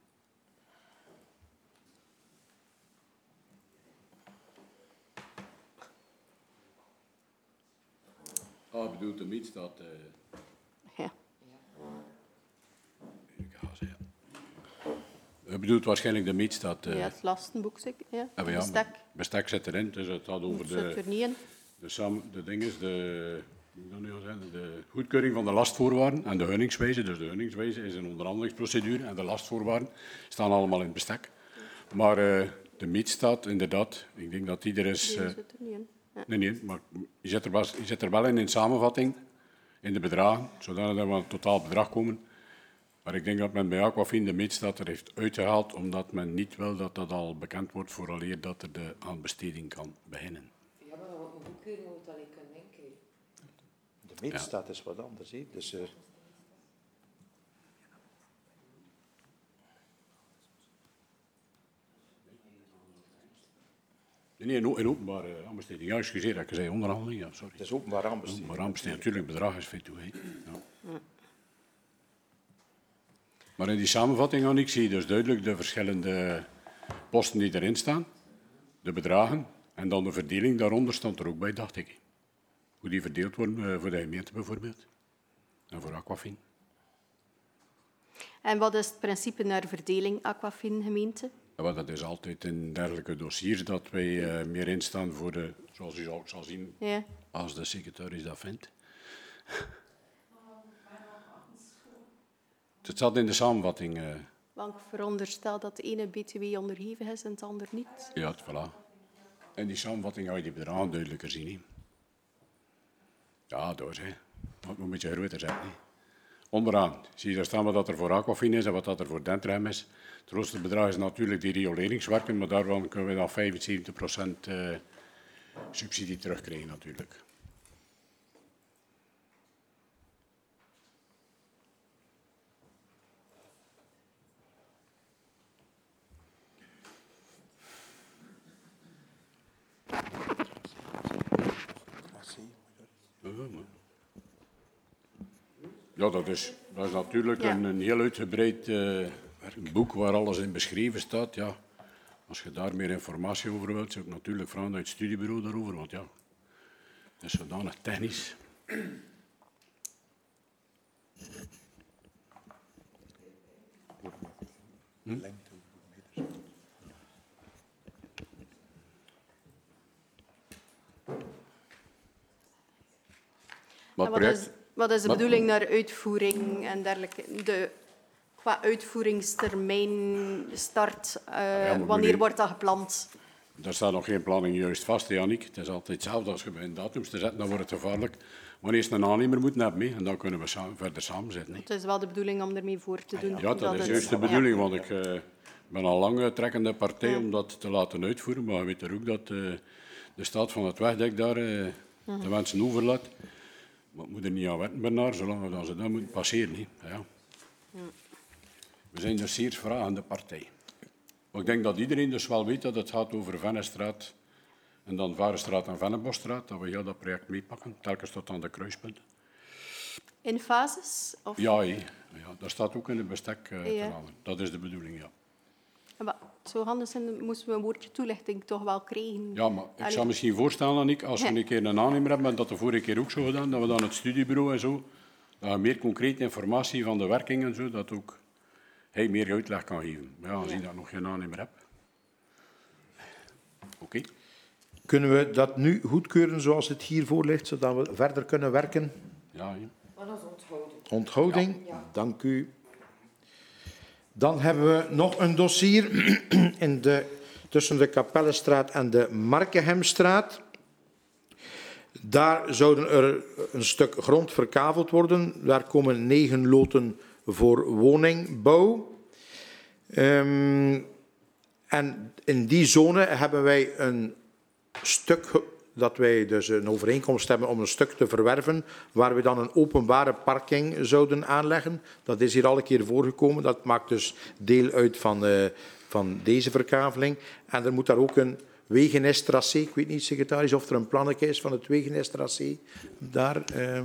Ik bedoel, de meet staat... Ja. Je bedoelt waarschijnlijk de meet staat... Ja, het lastenboek, ja. Bestek. Bestek zit erin, dus het gaat over Zit er niet in. de goedkeuring van de lastvoorwaarden en de gunningswijze. Dus de gunningswijze is een onderhandelingsprocedure en de lastvoorwaarden staan allemaal in het bestek. Maar de meet staat inderdaad, ik denk dat die er is... Die zit er niet in. Ja. Nee, maar je zit er wel in de samenvatting, in de bedragen, zodat we aan het totaal bedrag komen. Maar ik denk dat men bij Aquafin de meetstaat er heeft uitgehaald, omdat men niet wil dat dat al bekend wordt vooraleer dat er de aanbesteding kan beginnen. Ja, maar een goedkeuring moet alleen kunnen denken. De meetstaat is wat anders. Hè? Dus, Nee, een openbare aanbesteding. Ja, excuseer dat ik zei onderhandeling. Ja, sorry. het is openbaar aanbesteding. Openbare aanbesteding, natuurlijk, bedrag is feit toe. Ja. Maar in die samenvatting, Annick, zie je dus duidelijk de verschillende posten die erin staan, de bedragen en dan de verdeling daaronder stond er ook bij, dacht ik. Hoe die verdeeld worden voor de gemeente bijvoorbeeld en voor Aquafin. En wat is het principe naar verdeling Aquafin-gemeente? Ja, dat is altijd in dergelijke dossiers dat wij meer instaan voor de, zoals u ook zal zien, Ja. als de secretaris dat vindt. Het zat in de samenvatting. Want ik veronderstel dat de ene BTW onderhevig is en het ander niet. Ja, voilà. In die samenvatting ga je die bedragen duidelijker zien. Hè. Ja, door. Hè. Moet een beetje groter zijn. Hè. Onderaan zie je daar staan wat er voor Aquafin is en wat dat er voor Dentrem is. Het grootste bedrag is natuurlijk die rioleringswerken, maar daarvan kunnen we dan 75% subsidie terugkrijgen natuurlijk. Ja, dat is natuurlijk een heel uitgebreid boek waar alles in beschreven staat. Ja, als je daar meer informatie over wilt, zou ik natuurlijk vragen naar het studiebureau daarover, want ja, het is zodanig technisch. Maar Wat is de bedoeling naar uitvoering en dergelijke? Qua uitvoeringstermijn, start, wanneer wordt dat gepland? Daar staat nog geen planning juist vast, Jannik. Het is altijd hetzelfde als je bij een datums te zetten, dan wordt het gevaarlijk. Maar eerst een aannemer moeten hebben mee, en dan kunnen we verder samenzetten. Het is wel de bedoeling om ermee voor te doen. Ja, dat is juist de bedoeling, want ik ben al lang trekkende partij om dat te laten uitvoeren. Maar je weet er ook dat de staat van het wegdek daar de mensen overlaat. Maar het moet er niet aan werken, Bernard, zolang ze dat moeten passeren. Hè. Ja. We zijn dus zeer vragende partij. Maar ik denk dat iedereen dus wel weet dat het gaat over Vennestraat en dan Varenstraat en Vennebosstraat, dat we heel dat project meepakken, telkens tot aan de kruispunten. In fases? Of? Ja, dat staat ook in het bestek te halen. Dat is de bedoeling, ja. Maar zo handig zijn, moesten we een woordje toelichting toch wel krijgen. Ja, maar ik zou misschien voorstellen, Annick, als we een keer een aannemer hebben, en dat de vorige keer ook zo gedaan, dat we dan het studiebureau en zo, dat je meer concrete informatie van de werking en zo, dat ook hij meer uitleg kan geven. Maar ja, aangezien dat ik nog geen aannemer heb. Oké. Kunnen we dat nu goedkeuren zoals het hiervoor ligt, zodat we verder kunnen werken? Ja, ja. Maar dat is onthouding. Onthouding, Ja. dank u. Dan hebben we nog een dossier tussen de Kapellenstraat en de Markenhemstraat. Daar zouden er een stuk grond verkaveld worden. Daar komen 9 loten voor woningbouw. En in die zone hebben wij een stuk, dat wij dus een overeenkomst hebben om een stuk te verwerven, waar we dan een openbare parking zouden aanleggen. Dat is hier al een keer voorgekomen. Dat maakt dus deel uit van deze verkaveling. En er moet daar ook een wegenestracé, ik weet niet, secretaris, of er een plannetje is van het wegenestracé daar.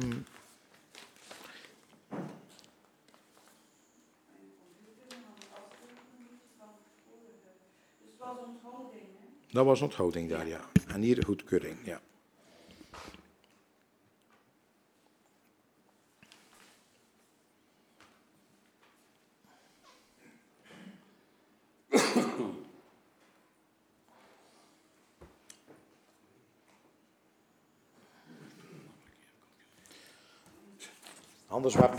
Dat was onthouding daar, ja. En hier goedkeuring, ja. Anders we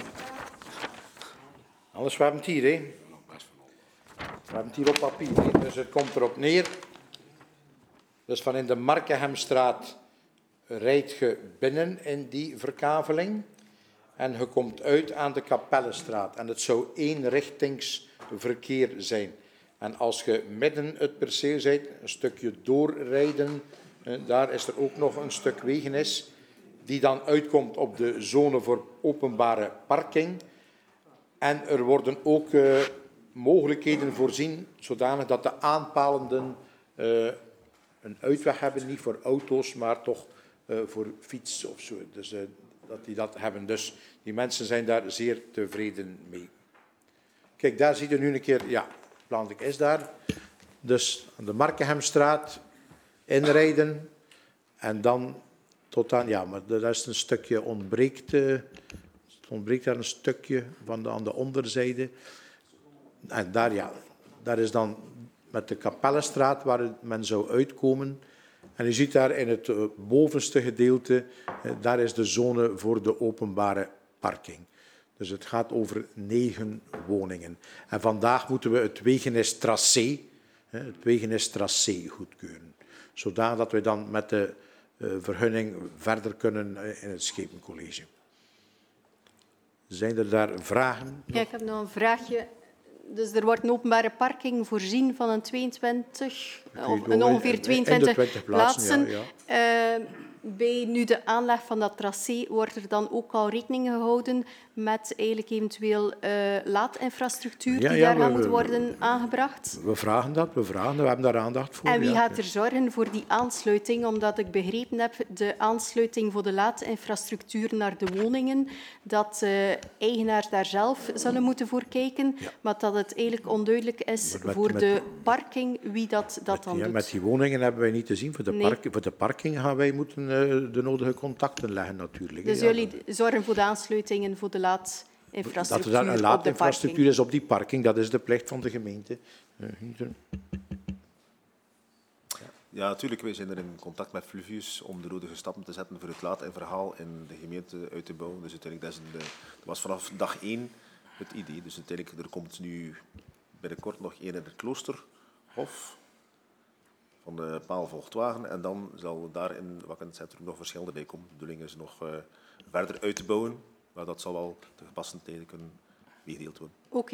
hebben het hier, hè. We hebben het hier op papier, hè. Dus het komt erop neer. Dus van in de Markenhemstraat rijdt je binnen in die verkaveling en je komt uit aan de Kapellenstraat. En het zou eenrichtingsverkeer zijn. En als je midden het perceel bent, een stukje doorrijden, daar is er ook nog een stuk wegenis, die dan uitkomt op de zone voor openbare parking. En er worden ook mogelijkheden voorzien, zodanig dat de aanpalenden een uitweg hebben, niet voor auto's, maar toch voor fiets of zo. Dus dat die dat hebben. Dus die mensen zijn daar zeer tevreden mee. Kijk, daar zie je nu een keer, ja, planlijk is daar. Dus aan de Markenhemstraat inrijden en dan tot aan, ja, maar de rest een stukje ontbreekt. Het ontbreekt daar een stukje aan de onderzijde. En daar, ja, daar is dan met de Kapellenstraat waar men zou uitkomen. En je ziet daar in het bovenste gedeelte, daar is de zone voor de openbare parking. Dus het gaat over 9 woningen. En vandaag moeten we het wegenestracé goedkeuren. Zodat we dan met de vergunning verder kunnen in het Schepencollege. Zijn er daar vragen? Ja, ik heb nog een vraagje. Dus er wordt een openbare parking voorzien van een 22, of ongeveer 22 plaatsen. Ja. Bij nu de aanleg van dat tracé wordt er dan ook al rekening gehouden met eigenlijk eventueel laadinfrastructuur die daar gaan moet worden aangebracht? We vragen dat, we hebben daar aandacht voor. En wie gaat er zorgen voor die aansluiting? Omdat ik begrepen heb, de aansluiting voor de laadinfrastructuur naar de woningen, dat eigenaars daar zelf zullen moeten voor kijken, maar dat het eigenlijk onduidelijk is voor de parking wie dat dan doet. Met die woningen hebben wij niet te zien. Voor de parking gaan wij moeten de nodige contacten leggen natuurlijk. Dus jullie zorgen voor de aansluitingen voor de laadinfrastructuur. Dat er een laadinfrastructuur is op die parking, dat is de plicht van de gemeente. Ja, natuurlijk. Wij zijn er in contact met Fluvius om de nodige stappen te zetten voor het laadinverhaal in de gemeente uit te bouwen. Dus uiteindelijk, dat was vanaf dag 1 het idee. Dus uiteindelijk, er komt nu binnenkort nog één in het Kloosterhof van de Paal volgt wagen. En dan zal daar in het Wakkencentrum nog verschillende bij komen. De bedoeling is nog verder uit te bouwen. Maar dat zal wel te gepaste tijden kunnen meegedeeld worden. Oké.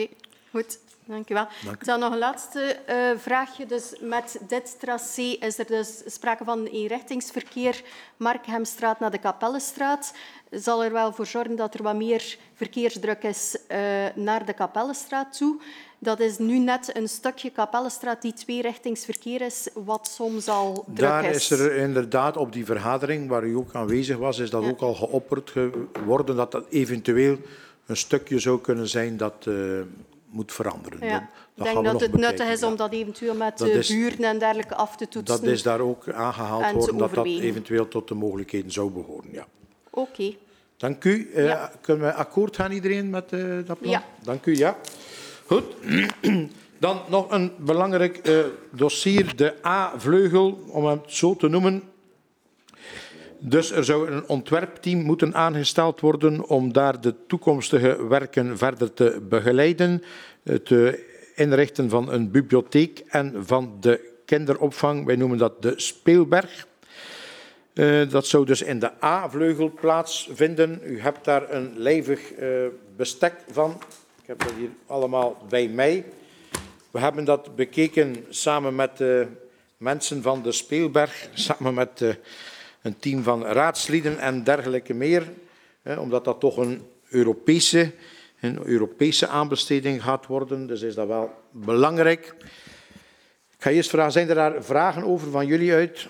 Goed, dank u wel. Dan nog een laatste vraagje. Dus met dit tracé is er dus sprake van een eenrichtingsverkeer Markhemstraat naar de Kapellenstraat. Zal er wel voor zorgen dat er wat meer verkeersdruk is naar de Kapellenstraat toe. Dat is nu net een stukje Kapellenstraat die tweerichtingsverkeer is, wat soms al druk is. Daar is er inderdaad op die vergadering, waar u ook aanwezig was, is dat ook al geopperd geworden dat dat eventueel een stukje zou kunnen zijn dat moet veranderen. Ja. Ik denk dat het nuttig is om dat eventueel met de buren en dergelijke af te toetsen. Dat is daar ook aangehaald worden, dat dat eventueel tot de mogelijkheden zou behoren. Ja. Oké. Dank u. Kunnen we akkoord gaan, iedereen, met dat plan? Ja. Dank u, ja. Goed. Dan nog een belangrijk dossier, de A-vleugel, om het zo te noemen. Dus er zou een ontwerpteam moeten aangesteld worden om daar de toekomstige werken verder te begeleiden. Het inrichten van een bibliotheek en van de kinderopvang. Wij noemen dat de Speelberg. Dat zou dus in de A-vleugel plaatsvinden. U hebt daar een lijvig bestek van. Ik heb dat hier allemaal bij mij. We hebben dat bekeken samen met de mensen van de Speelberg, samen met een team van raadslieden en dergelijke meer, omdat dat toch een Europese aanbesteding gaat worden. Dus is dat wel belangrijk. Ik ga eerst vragen, zijn er daar vragen over van jullie uit?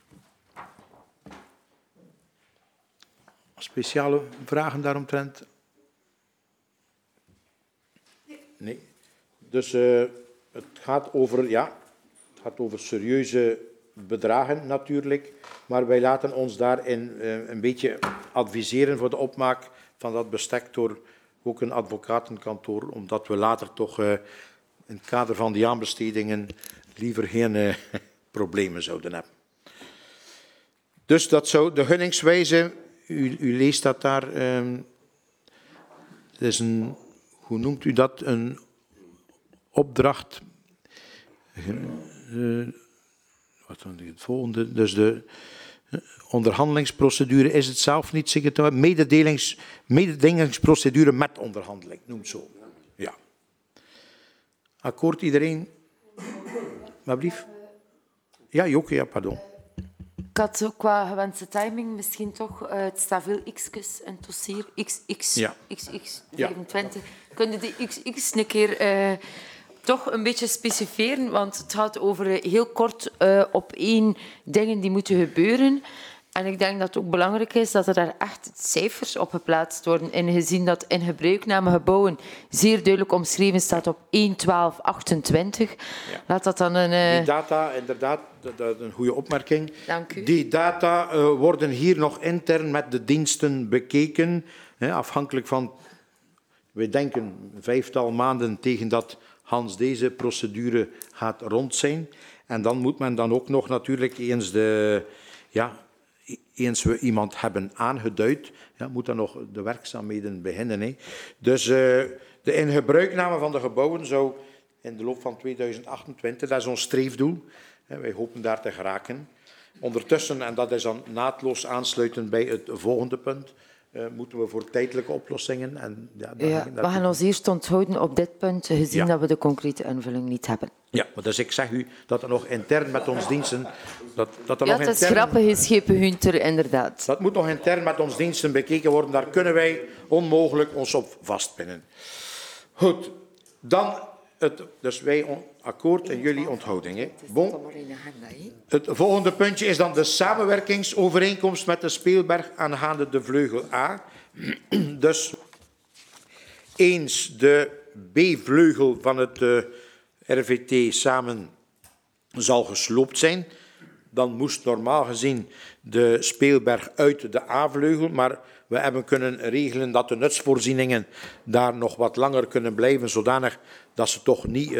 Speciale vragen daaromtrent? Nee. Dus het gaat over serieuze bedragen natuurlijk, maar wij laten ons daarin een beetje adviseren voor de opmaak van dat bestek door ook een advocatenkantoor, omdat we later toch in het kader van die aanbestedingen liever geen problemen zouden hebben. Dus dat zou de gunningswijze, u leest dat daar, het is een, hoe noemt u dat, een opdracht. Wat dan het volgende? Dus de onderhandelingsprocedure is het zelf niet, secretaris. Mededingingsprocedure met onderhandeling, noem het zo. Ja. Akkoord iedereen? Maar brief? Ja, Joke, ja, pardon. Ik had ook qua gewenste timing misschien toch, het staat veel x's en dossier, XX, 25. Kun je die XX een keer toch een beetje specifieren? Want het gaat over heel kort op één dingen die moeten gebeuren. En ik denk dat het ook belangrijk is dat er daar echt cijfers op geplaatst worden. En gezien dat in gebruikname gebouwen zeer duidelijk omschreven staat op 1/12/28. Ja. Laat dat dan een... Die data, inderdaad, dat is een goede opmerking. Dank u. Die data worden hier nog intern met de diensten bekeken. Afhankelijk van, we denken, 5-tal maanden tegen dat Hans deze procedure gaat rond zijn. En dan moet men dan ook nog natuurlijk eens eens we iemand hebben aangeduid, moet dan nog de werkzaamheden beginnen. Dus de ingebruikname van de gebouwen zou in de loop van 2028, dat is ons streefdoel, wij hopen daar te geraken. Ondertussen, en dat is dan naadloos aansluitend bij het volgende punt, moeten we voor tijdelijke oplossingen. En we gaan ons eerst onthouden op dit punt, gezien dat we de concrete invulling niet hebben. Ja, maar dus ik zeg u dat er nog intern met ons diensten... Dat is grappig, is schepen Hunter, inderdaad. Dat moet nog intern met ons diensten bekeken worden. Daar kunnen wij onmogelijk ons op vastpinnen. Goed, dan dus wij akkoord en jullie onthouding. Bon. Het volgende puntje is dan de samenwerkingsovereenkomst met de Speelberg aangaande de vleugel A. Dus eens de B-vleugel van het RVT samen zal gesloopt zijn, dan moest normaal gezien de Speelberg uit de A-vleugel, maar we hebben kunnen regelen dat de nutsvoorzieningen daar nog wat langer kunnen blijven, zodanig dat ze toch niet,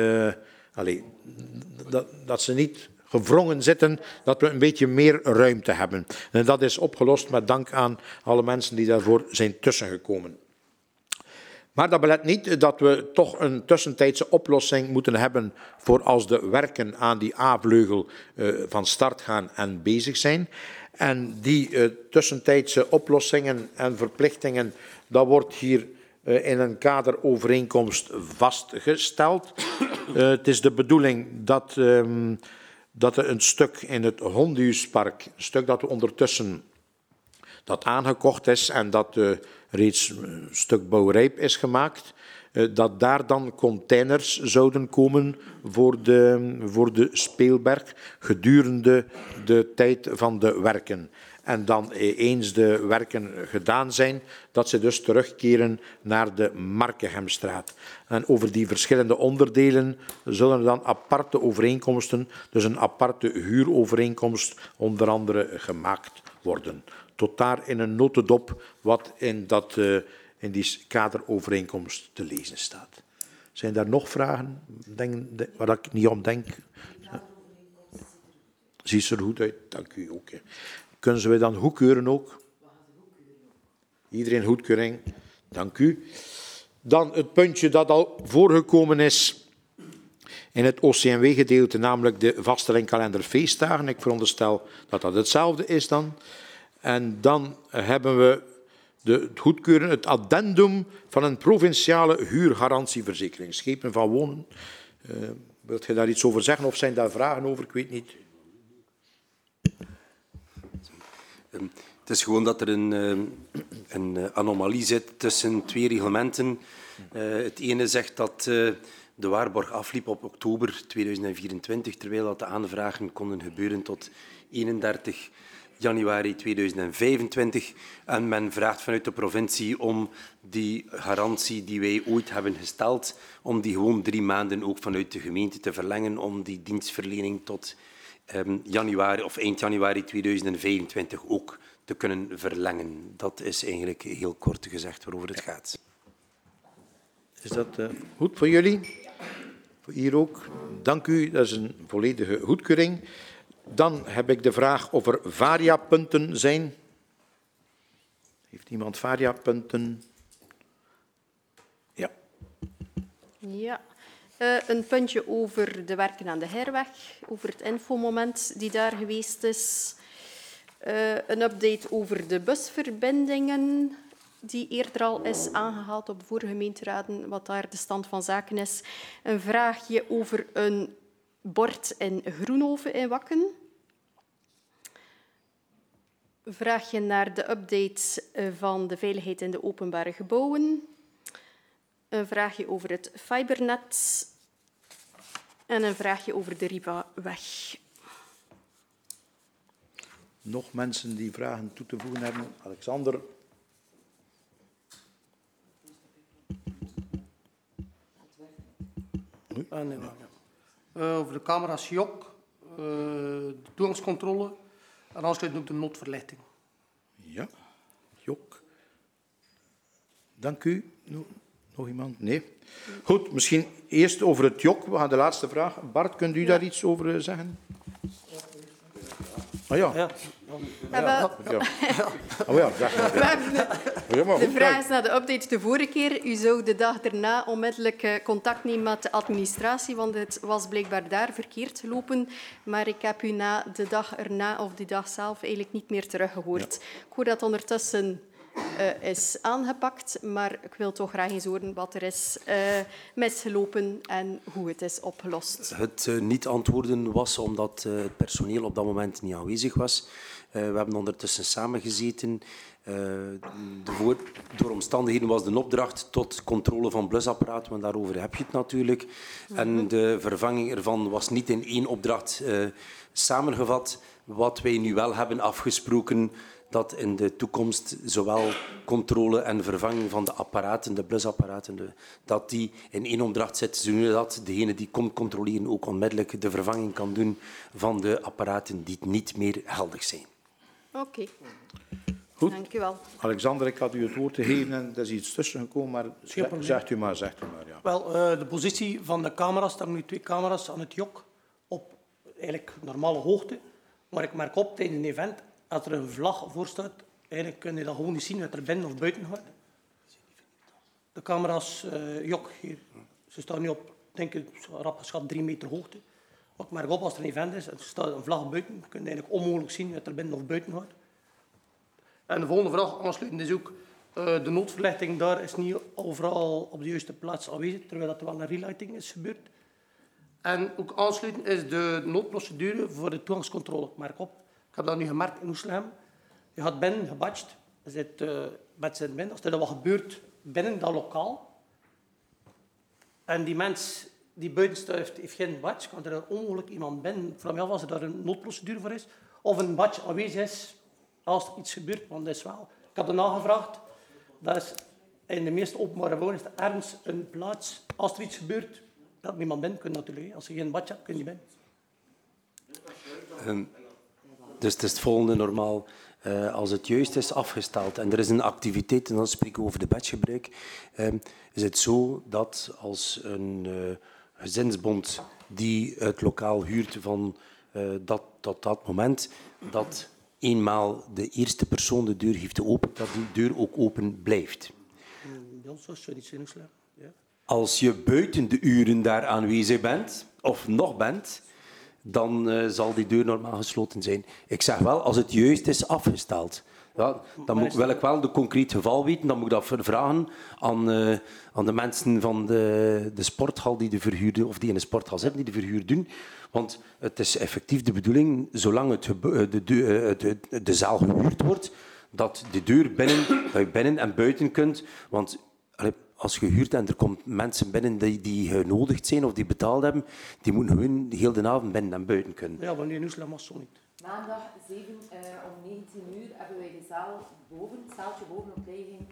dat ze niet gewrongen zitten, dat we een beetje meer ruimte hebben. En dat is opgelost met dank aan alle mensen die daarvoor zijn tussengekomen. Maar dat belet niet dat we toch een tussentijdse oplossing moeten hebben voor als de werken aan die A-vleugel van start gaan en bezig zijn. En die tussentijdse oplossingen en verplichtingen, dat wordt hier in een kaderovereenkomst vastgesteld. Het is de bedoeling dat er een stuk in het Hondiuspark, een stuk dat ondertussen dat aangekocht is en dat reeds een stuk bouwrijp is gemaakt, dat daar dan containers zouden komen voor de speelberg gedurende de tijd van de werken. En dan eens de werken gedaan zijn, dat ze dus terugkeren naar de Markenhemstraat. En over die verschillende onderdelen zullen er dan aparte overeenkomsten, dus een aparte huurovereenkomst, onder andere gemaakt worden. Tot daar in een notendop wat in die kaderovereenkomst te lezen staat. Zijn daar nog vragen waar ik niet om denk? Ziet er goed uit, dank u ook. Kunnen ze dan goedkeuren ook? Iedereen goedkeuring, dank u. Dan het puntje dat al voorgekomen is in het OCMW-gedeelte, namelijk de vaststelling kalender feestdagen. Ik veronderstel dat dat hetzelfde is dan. En dan hebben we het goedkeuren, het addendum van een provinciale huurgarantieverzekering. Schepen van wonen. Wilt je daar iets over zeggen of zijn daar vragen over? Ik weet niet. Het is gewoon dat er een anomalie zit tussen twee reglementen. Het ene zegt dat de waarborg afliep op oktober 2024, terwijl dat de aanvragen konden gebeuren tot 31 januari 2025. En men vraagt vanuit de provincie om die garantie die wij ooit hebben gesteld, om die gewoon 3 maanden ook vanuit de gemeente te verlengen, om die dienstverlening tot januari of eind januari 2025 ook te kunnen verlengen. Dat is eigenlijk heel kort gezegd waarover het gaat. Is dat goed voor jullie? Voor hier ook? Dank u, dat is een volledige goedkeuring. Dan heb ik de vraag of er variapunten zijn. Heeft iemand variapunten? Ja. Ja. Een puntje over de werken aan de Herweg, over het infomoment die daar geweest is. Een update over de busverbindingen, die eerder al is aangehaald op de vorige gemeenteraden, wat daar de stand van zaken is. Een vraagje over een bord in Groenhoven in Wakken. Een vraagje naar de update van de veiligheid in de openbare gebouwen. Een vraagje over het fibernet en een vraagje over de Rivaweg. Nog mensen die vragen toe te voegen hebben? Alexander. Over de camera's JOK, de toegangscontrole en aansluitend ook de noodverlichting. Ja, JOK. Dank u. Nog iemand? Nee. Goed, misschien eerst over het JOK. We gaan de laatste vraag. Bart, kunt u daar iets over zeggen? Ah ja. De vraag is naar de update de vorige keer. U zou de dag erna onmiddellijk contact nemen met de administratie, want het was blijkbaar daar verkeerd gelopen. Maar ik heb u na de dag erna of die dag zelf eigenlijk niet meer teruggehoord. Ja. Ik hoor dat ondertussen is aangepakt, maar ik wil toch graag eens horen wat er is misgelopen en hoe het is opgelost. Het niet antwoorden was omdat het personeel op dat moment niet aanwezig was. We hebben ondertussen samengezeten. Door omstandigheden was de opdracht tot controle van blusapparaten, want daarover heb je het natuurlijk. En de vervanging ervan was niet in 1 opdracht samengevat. Wat wij nu wel hebben afgesproken, dat in de toekomst zowel controle en vervanging van de apparaten, de blusapparaten, dat die in 1 opdracht zit, zodat degene die komt controleren ook onmiddellijk de vervanging kan doen van de apparaten die niet meer geldig zijn. Oké. Goed. Dank u wel. Alexander, ik had u het woord te geven en er is iets tussen gekomen, maar zegt u maar. Ja. Wel, de positie van de camera's, er hangen nu 2 camera's aan het JOK op eigenlijk normale hoogte. Maar ik merk op tijdens een event, als er een vlag voor staat, eigenlijk kun je dat gewoon niet zien wat er binnen of buiten gaat. De camera's JOK hier, ze staan nu op, denk ik, rap geschat 3 meter hoogte. Maar ik merk op, als er een event is en er staat een vlag buiten, kun je eigenlijk onmogelijk zien wat er binnen of buiten gaat. En de volgende vraag aansluitend is ook De noodverlichting daar is niet overal op de juiste plaats aanwezig, terwijl dat er wel een relighting is gebeurd. En ook aansluitend is de noodprocedure voor de toegangscontrole. Merk op, ik heb dat nu gemerkt in Oeslem. Je gaat binnen gebadged, je zit met z'n binnen. Als er wat gebeurt binnen dat lokaal, en die mens die buiten staat heeft geen badge, kan er onmogelijk iemand binnen. Ik vraag me af als er daar een noodprocedure voor is, of een badge aanwezig is als er iets gebeurt. Want dat is wel. Ik heb daarna gevraagd, dat is in de meeste openbare woningen is er ergens een plaats, als er iets gebeurt, dat niemand binnen kan natuurlijk. Als je geen badge hebt, kun je niet binnen. Dus het is het volgende normaal. Als het juist is afgesteld en er is een activiteit, en dan spreken we over de badgegebruik, is het zo dat als een gezinsbond die het lokaal huurt van tot dat moment, dat eenmaal de eerste persoon de deur heeft open, dat die deur ook open blijft. Bij ons was het niet zo slecht. Ja. Als je buiten de uren daar aanwezig bent, of nog bent, dan zal die deur normaal gesloten zijn. Ik zeg wel, als het juist is afgesteld. Ja, dan wil ik wel de concreet geval weten. Dan moet ik dat vragen aan de mensen van de sporthal die de verhuur, of die in de sporthal zitten, die de verhuur doen. Want het is effectief de bedoeling, zolang de zaal gehuurd wordt, dat de deur dat je binnen en buiten kunt. Want als je huurt en er komen mensen binnen die genodigd zijn of die betaald hebben, die moeten gewoon heel de avond binnen en buiten kunnen. Ja, wanneer nu was zo niet. Maandag 7 om 19 uur hebben wij de zaal boven, het zaaltje boven op leeging.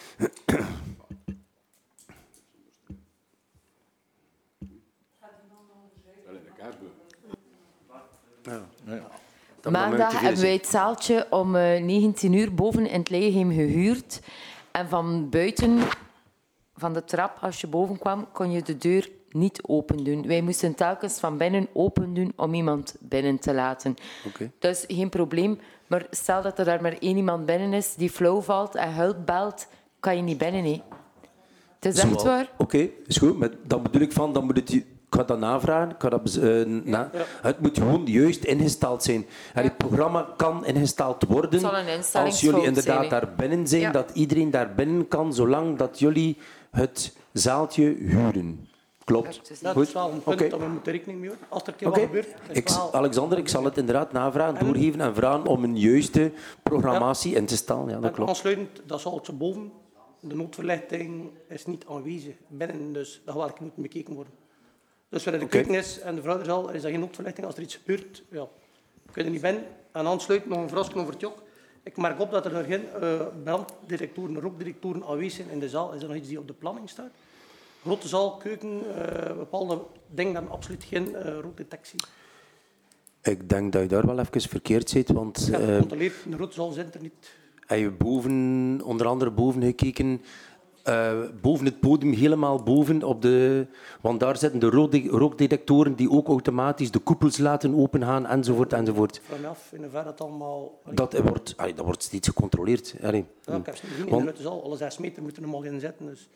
Maandag hebben wij het zaaltje om 19 uur boven in het Leegheim gehuurd. En van buiten, van de trap, als je boven kwam, kon je de deur niet open doen. Wij moesten telkens van binnen open doen om iemand binnen te laten. Okay. Dat is geen probleem. Maar stel dat er daar maar één iemand binnen is die flauw valt en hulp belt, kan je niet binnen. Hè. Het is echt waar. Oké, is goed. Maar dan bedoel ik van, dan moet het... Ik ga dat navragen. Het moet gewoon juist ingesteld zijn. Het programma kan ingesteld worden als jullie inderdaad daar binnen zijn, dat iedereen daar binnen kan, zolang dat jullie het zaaltje huren. Klopt. Dat is wel een punt dat we moeten rekening mee houden. Als er een keer wat gebeurt... Alexander, ik zal het inderdaad navragen, doorgeven en vragen om een juiste programmatie in te stellen. Ja, dat klopt. Aansluitend, dat zaaltje boven, de noodverlichting is niet aanwezig binnen, dus dat gaat moeten bekeken worden. Dus wanneer de keuken is en de vrouwenzaal, is dat geen noodverlichting. Als er iets gebeurt, ja, kun je er niet binnen. En aansluitend nog een verrassing over het jok. Ik merk op dat er nog geen branddirectoren, rookdirectoren aanwezig zijn in de zaal. Is er nog iets die op de planning staat? Grote zaal, keuken, bepaalde dingen hebben absoluut geen rookdetectie. Ik denk dat je daar wel even verkeerd zit, want... Ik heb gecontroleerd, in de grote zaal zit er niet. Heb je onder andere boven gekeken... boven het podium, helemaal boven op de... Want daar zitten de rookdetectoren die ook automatisch de koepels laten opengaan, enzovoort, enzovoort. Ik vraag me af in hoeverre dat allemaal... Dat wordt steeds gecontroleerd. Ja, ik heb het gezien in de grote zaal. Alle 6 meter moeten er nog in zitten. Dus.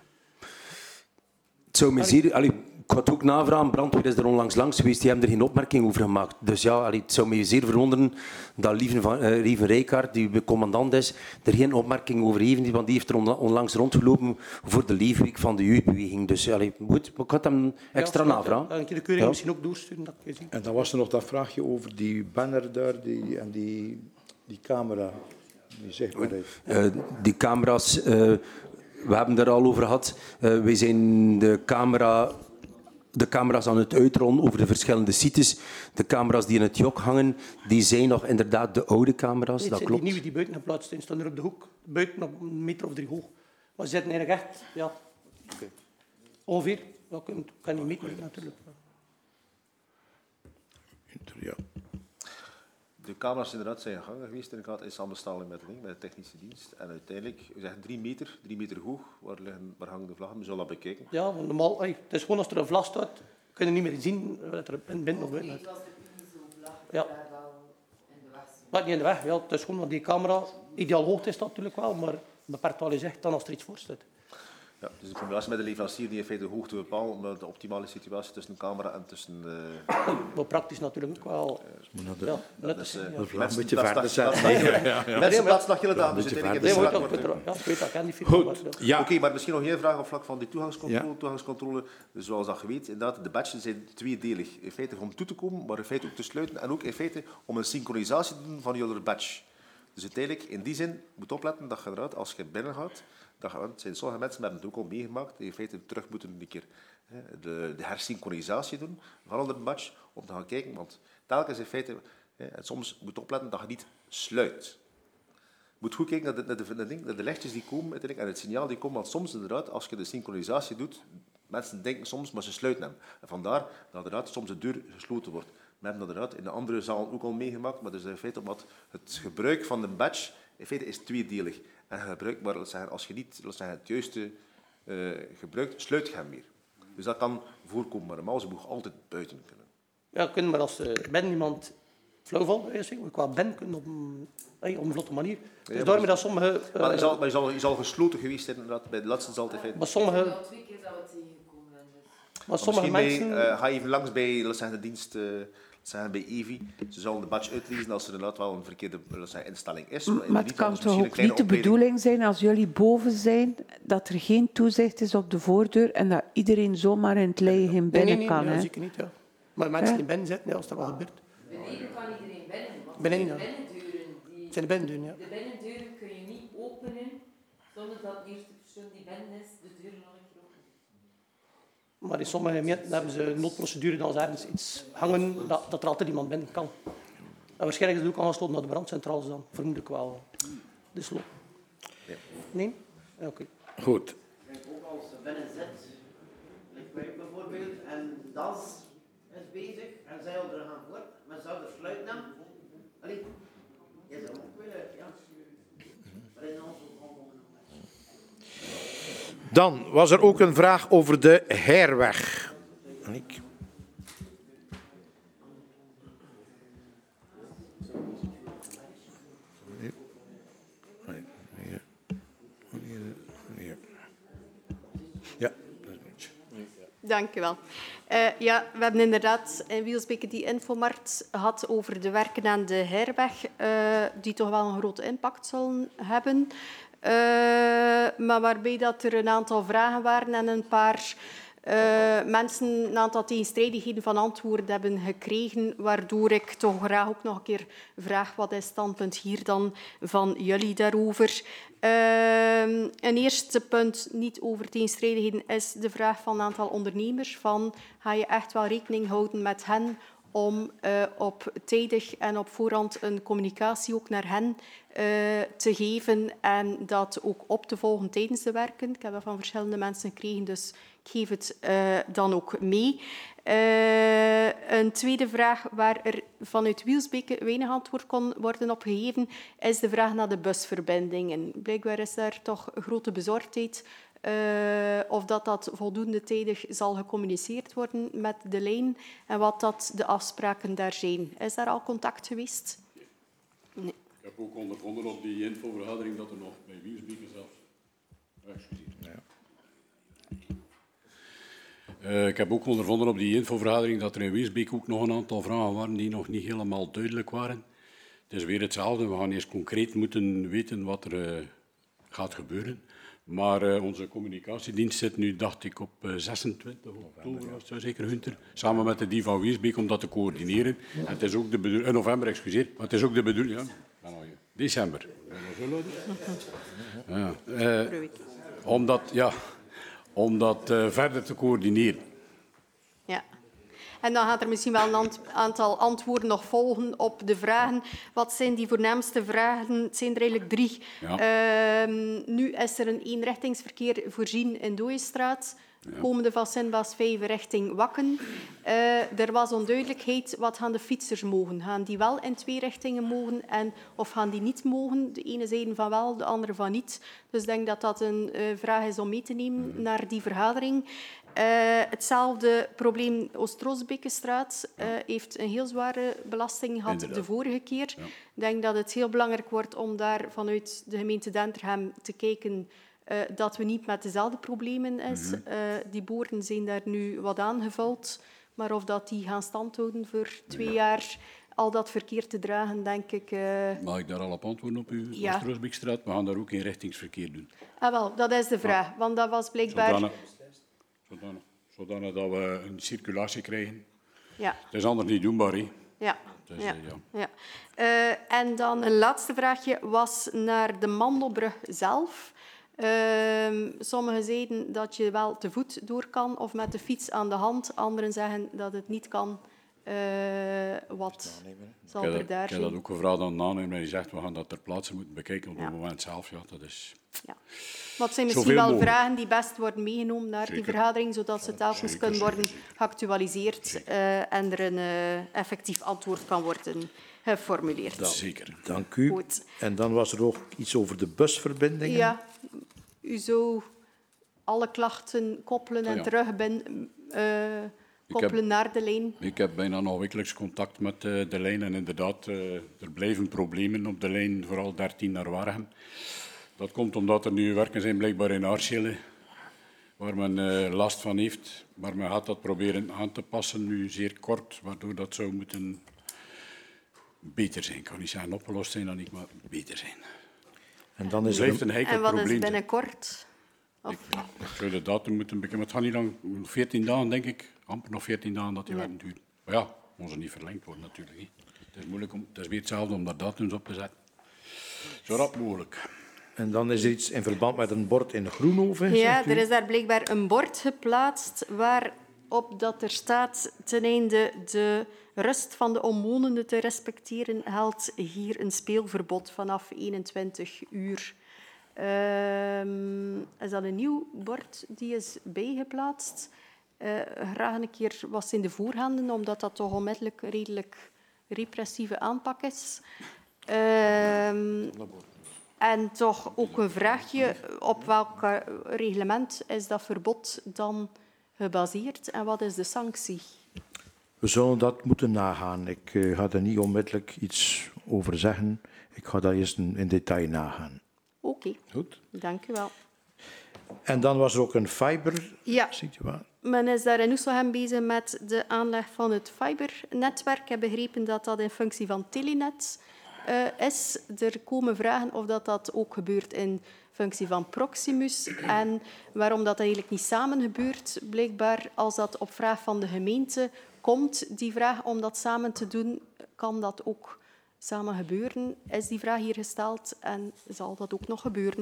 Het zou me zeer... Ik ga het ook navragen. Brandweer is er onlangs langs geweest. Die hebben er geen opmerking over gemaakt. Dus ja, het zou me zeer verwonderen dat Lieven Rijkaard, die de commandant is, er geen opmerking over heeft. Want die heeft er onlangs rondgelopen voor de leefweek van de jeugdbeweging. Dus goed, ik ga hem extra navragen. Ja, een keer de keuring misschien ook doorsturen. Dat kun je zien. En dan was er nog dat vraagje over die banner daar en die camera. Die zichtbaarheid. Die camera's... we hebben het er al over gehad. Wij zijn de camera's aan het uitrollen over de verschillende sites. De camera's die in het jok hangen, die zijn nog inderdaad de oude camera's. Nee, dat klopt. Die nieuwe die buiten geplaatst zijn, staan er op de hoek. Buiten op een meter of 3 hoog. Maar ze zitten eigenlijk echt... Ja, ongeveer. Dat kan je niet meten natuurlijk. Ja. De camera's inderdaad zijn gang geweest in samenstelling met de technische dienst. En uiteindelijk, we zeggen 3 meter hoog, waar hangen de vlaggen? We zullen dat bekijken. Ja, normaal, het is gewoon als er een vlag staat, kun je niet meer zien wat er binnen of buiten is. Ja. Maar niet in de weg. Ja, het is gewoon dat die camera, ideaal hoogte is dat natuurlijk wel, maar beperkt wel eens echt dan als er iets voor staat. Ja, dus de combinatie met de leverancier die in feite de hoogte bepaalt om de optimale situatie tussen de camera en tussen... Wel praktisch natuurlijk ook wel. Dat is een beetje verder zetten. Mensen plaatsen nog heel dag. Dus ik weet dat, ik ken die film. Oké, maar misschien nog één vraag op vlak van die toegangscontrole. Dus zoals dat je weet, inderdaad, de badges zijn tweedelig. In feite om toe te komen, maar in feite ook te sluiten. En ook in feite om een synchronisatie te doen van jullie badge. Dus uiteindelijk, in die zin, moet opletten dat je eruit, als je binnen gaat, het zijn sommige mensen hebben het ook al meegemaakt, die in feite terug moeten een keer de hersynchronisatie doen van onder de badge, om te gaan kijken. Want telkens in feite, en soms moet je opletten dat je niet sluit. Je moet goed kijken naar de lichtjes die komen en het signaal die komt. Want soms inderdaad, als je de synchronisatie doet, mensen denken soms, maar ze sluiten hem. En vandaar dat inderdaad soms de deur gesloten wordt. We hebben dat inderdaad in de andere zaal ook al meegemaakt, maar dus in feite omdat het gebruik van de badge in feite is tweedelig. En gebruik, maar als je niet het juiste gebruikt, sluit je hem weer. Dus dat kan voorkomen, maar normaal ze moet altijd buiten kunnen. Ja, kunnen, maar als ben iemand flauw valt, qua ben kunnen op een vlotte manier. Dus ja, daarmee dat sommige... maar je zal gesloten geweest zijn inderdaad, bij de laatste zal het in feite... Maar sommige... Maar sommige mensen... ga even langs bij de dienst... bij Evi, ze zullen de badge uitlezen als er inderdaad wel een verkeerde instelling is. Maar het kan toch ook niet de bedoeling zijn, als jullie boven zijn, dat er geen toezicht is op de voordeur en dat iedereen zomaar in het leien binnen kan? Nee, zeker niet. Ja. Maar mensen die binnen zitten, als er wat gebeurt. Beneden kan iedereen binnen. Beneden, ja. Het zijn de binnendeuren, ja. De binnendeuren kun je niet openen zonder dat de eerste persoon die binnen is de deur nog een keer opent. Maar in sommige gemeenten hebben ze een noodprocedure dat ze ergens iets hangen dat er altijd iemand binnen kan. En waarschijnlijk is het ook aangesloten naar de brandcentrales dan. Vermoedelijk wel. Dus loop. Ja. Nee? Ja, oké. Goed. Ook als ze binnen zit, ligt mij bijvoorbeeld, en das is bezig en zij er gaan voort, maar zou er sluiten dan? Allee, je zou ook willen, ja. Maar in onze Dan was er ook een vraag over de Heirweg. Ja. Dank u wel. Ja, we hebben inderdaad in Wielsbeke die infomarkt gehad over de werken aan de Heirweg, die toch wel een grote impact zullen hebben. Maar waarbij dat er een aantal vragen waren en een paar mensen een aantal tegenstrijdigheden van antwoorden hebben gekregen, waardoor ik toch graag ook nog een keer vraag wat is het standpunt hier dan van jullie daarover. Een eerste punt, niet over tegenstrijdigheden, is de vraag van een aantal ondernemers van ga je echt wel rekening houden met hen om op tijdig en op voorhand een communicatie ook naar hen te geven en dat ook op te volgen tijdens de werken. Ik heb dat van verschillende mensen gekregen, dus ik geef het dan ook mee. Een tweede vraag waar er vanuit Wielsbeke weinig antwoord kon worden op gegeven, is de vraag naar de busverbindingen. Blijkbaar is daar toch grote bezorgdheid of dat voldoende tijdig zal gecommuniceerd worden met de lijn en wat dat de afspraken daar zijn. Is daar al contact geweest? Nee. Ik heb ook ondervonden op die infovergadering dat er nog bij Wielsbeke zelfs... Ik heb ook ondervonden op die infovergadering dat er in Wielsbeke ook nog een aantal vragen waren die nog niet helemaal duidelijk waren. Het is weer hetzelfde. We gaan eerst concreet moeten weten wat er gaat gebeuren. Maar onze communicatiedienst zit nu, dacht ik, op 26 oktober, was het zeker, Hunter, samen met de die van Wielsbeke om dat te coördineren. En het is ook de bedoeling, november, excuseer, maar het is ook de bedoeling, ja, december. Ja, om dat verder te coördineren. Ja. En dan gaat er misschien wel een aantal antwoorden nog volgen op de vragen. Wat zijn die voornaamste vragen? Het zijn er eigenlijk 3. Ja. Nu is er een eenrichtingsverkeer voorzien in Dooyestraat. Ja. Komende van Sint-Baas 5 richting Wakken. Er was onduidelijkheid, wat gaan de fietsers mogen? Gaan die wel in 2 richtingen mogen of gaan die niet mogen? De ene zeiden van wel, de andere van niet. Dus ik denk dat dat een vraag is om mee te nemen naar die vergadering. Hetzelfde probleem Oost-Roosbekestraat heeft een heel zware belasting gehad. Inderdaad. De vorige keer. Ja. Ik denk dat het heel belangrijk wordt om daar vanuit de gemeente Denterhem te kijken dat we niet met dezelfde problemen is. Die boren zijn daar nu wat aangevuld, maar of dat die gaan standhouden voor 2 jaar, al dat verkeer te dragen, denk ik... Mag ik daar al op antwoorden op uw Ja. Oostroosbeekstraat? We gaan daar ook inrichtingsverkeer doen. Ah, wel, dat is de vraag, want dat was blijkbaar... Zodanig dat we een circulatie krijgen. Ja. Het is anders niet doenbaar, hè. Ja. Dus, ja. ja. Ja. En dan een laatste vraagje was naar de Mandelbrug zelf. Sommigen zeiden dat je wel te voet door kan of met de fiets aan de hand. Anderen zeggen dat het niet kan. Wat zal er daar Ik heb zijn? dat ook gevraagd aan de aannemer en die zegt we gaan dat ter plaatse moeten bekijken op het moment zelf. Ja, dat is... Ja. Maar het zijn misschien Zoveel wel mogelijk. vragen die best worden meegenomen naar die Zeker. vergadering, zodat ze telkens Zeker, kunnen worden zeker. geactualiseerd en er een effectief antwoord kan worden geformuleerd. Zeker. Dank u. Goed. En dan was er ook iets over de busverbindingen. Ja, u zou alle klachten koppelen en ja. koppelen naar de lijn. Ik heb bijna nog wekelijks contact met de lijn en inderdaad, er blijven problemen op de lijn, vooral 13 naar Waregem. Dat komt omdat er nu werken zijn blijkbaar in Aarschelen, waar men last van heeft. Maar men gaat dat proberen aan te passen, nu zeer kort, waardoor dat zou moeten beter zijn. Ik kan niet zeggen opgelost zijn, dan niet, maar beter zijn. En dan Het is er blijft een heikel En wat probleem. is binnenkort? Of, Ik zou de datum moeten bekijken, maar het gaat niet lang, 14 dagen denk ik, amper nog 14 dagen dat die Ja. werken duurt. Maar ja, moet ze niet verlengd worden natuurlijk. Hè. Het is moeilijk het is weer hetzelfde om daar datums op te zetten. Zo rap mogelijk. En dan is er iets in verband met een bord in Groenhoven. ja, zegt u? er is daar blijkbaar een bord geplaatst waarop dat er staat ten einde de rust van de omwonenden te respecteren, geldt hier een speelverbod vanaf 21 uur. Is dat een nieuw bord die is bijgeplaatst? Graag een keer wat in de voorhanden, omdat dat toch onmiddellijk redelijk repressieve aanpak is. En toch ook een vraagje, op welk reglement is dat verbod dan gebaseerd en wat is de sanctie? We zullen dat moeten nagaan. Ik ga er niet onmiddellijk iets over zeggen. Ik ga dat eerst in detail nagaan. Oké, Goed. dank u wel. En dan was er ook een fiber-situatie. Ja, men is daar in Oeselgem bezig met de aanleg van het fibernetwerk. Ik heb begrepen dat dat in functie van Telenet is. Er komen vragen of dat ook gebeurt in functie van Proximus en waarom dat eigenlijk niet samen gebeurt. Blijkbaar, als dat op vraag van de gemeente komt, die vraag om dat samen te doen, kan dat ook samen gebeuren. Is die vraag hier gesteld en zal dat ook nog gebeuren?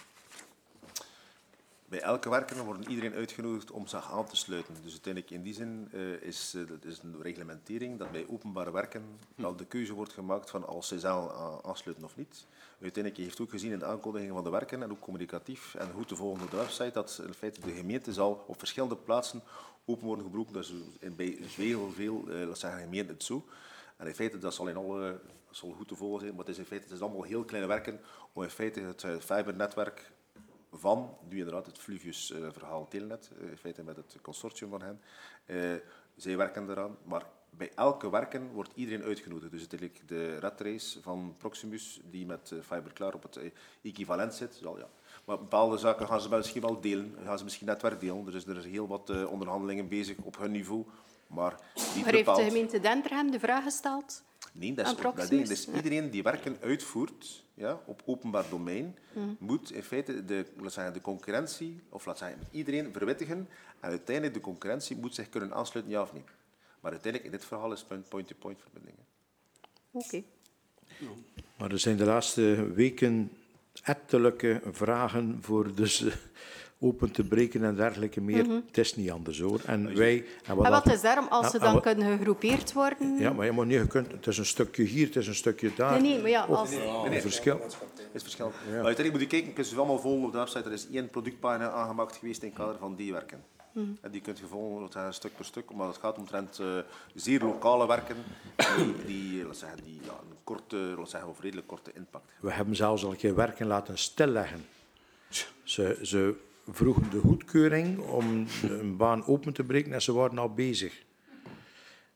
Bij elke werker wordt iedereen uitgenodigd om zich aan te sluiten. Dus uiteindelijk in die zin is een reglementering dat bij openbare werken al de keuze wordt gemaakt van als zij zelf aansluiten of niet. Uiteindelijk heeft u ook gezien in de aankondiging van de werken en ook communicatief en goed te volgen op de website dat in feite de gemeente zal op verschillende plaatsen open worden gebroken. Dus bij heel veel gemeenten het zo. En in feite, dat zal in alle zal goed te volgen zijn, maar het is in feite het is allemaal heel kleine werken om in feite het fibernetwerk van, nu inderdaad het Fluvius-verhaal Telenet, in feite met het consortium van hen. Zij werken eraan, maar bij elke werken wordt iedereen uitgenodigd. Dus uiteindelijk de red race van Proximus, die met Fiberklaar op het equivalent zit, zal, ja. Maar bepaalde zaken gaan ze misschien wel delen, gaan ze misschien netwerk delen. Dus er is heel wat onderhandelingen bezig op hun niveau, maar niet Maar heeft bepaald. de gemeente Denderhem de vraag gesteld? Nee, dat is aan ook dat Proximus? ding. Dus iedereen die werken uitvoert ja, op openbaar domein, moet in feite de concurrentie, of iedereen verwittigen. En uiteindelijk de concurrentie moet zich kunnen aansluiten, ja of niet. Maar uiteindelijk, in dit verhaal is het point-to-point verbindingen. Oké. Maar er zijn de laatste weken ettelijke vragen voor dus open te breken en dergelijke meer. Het is niet anders hoor. En wij... En wat is daarom, als ze dan kunnen gegroepeerd worden? Ja, maar je kunt, het is een stukje hier, het is een stukje daar. Nee, maar ja, Of als... een verschil. Het is verschil. Maar uiteindelijk moet je kijken, het is allemaal vol op de website. Er is 1 productpagina aangemaakt geweest in het kader van die werken. En die kunt je volgen stuk per stuk, maar het gaat omtrent zeer lokale werken die een korte, of redelijk korte impact hebben. We hebben zelfs al een keer werken laten stilleggen. Ze vroegen de goedkeuring om een baan open te breken en ze waren al bezig.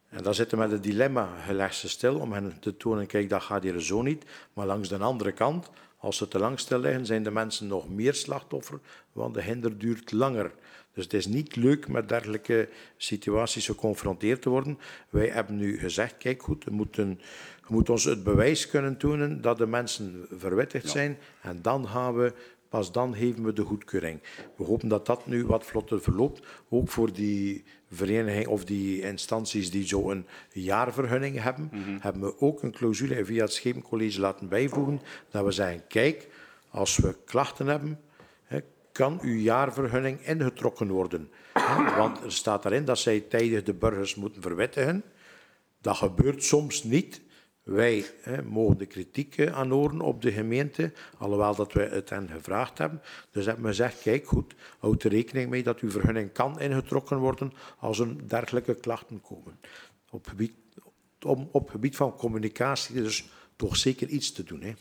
En dan zitten we met het dilemma, je legt ze stil om hen te tonen, kijk, dat gaat hier zo niet. Maar langs de andere kant, als ze te lang stil liggen, zijn de mensen nog meer slachtoffer, want de hinder duurt langer. Dus het is niet leuk met dergelijke situaties geconfronteerd te worden. Wij hebben nu gezegd, kijk goed, je moet ons het bewijs kunnen tonen dat de mensen verwittigd zijn. En pas dan geven we de goedkeuring. We hopen dat dat nu wat vlotter verloopt. Ook voor die vereniging of die instanties die zo een jaarvergunning hebben, hebben we ook een clausule via het Schepencollege laten bijvoegen, dat we zeggen, kijk, als we klachten hebben, kan uw jaarvergunning ingetrokken worden. Want er staat daarin dat zij tijdig de burgers moeten verwittigen. Dat gebeurt soms niet. Wij mogen de kritiek aanhoren op de gemeente, alhoewel dat wij het hen gevraagd hebben. Dus hebben we gezegd, kijk goed, houd er rekening mee dat uw vergunning kan ingetrokken worden als er dergelijke klachten komen. Op gebied van communicatie dus toch zeker iets te doen. Hè.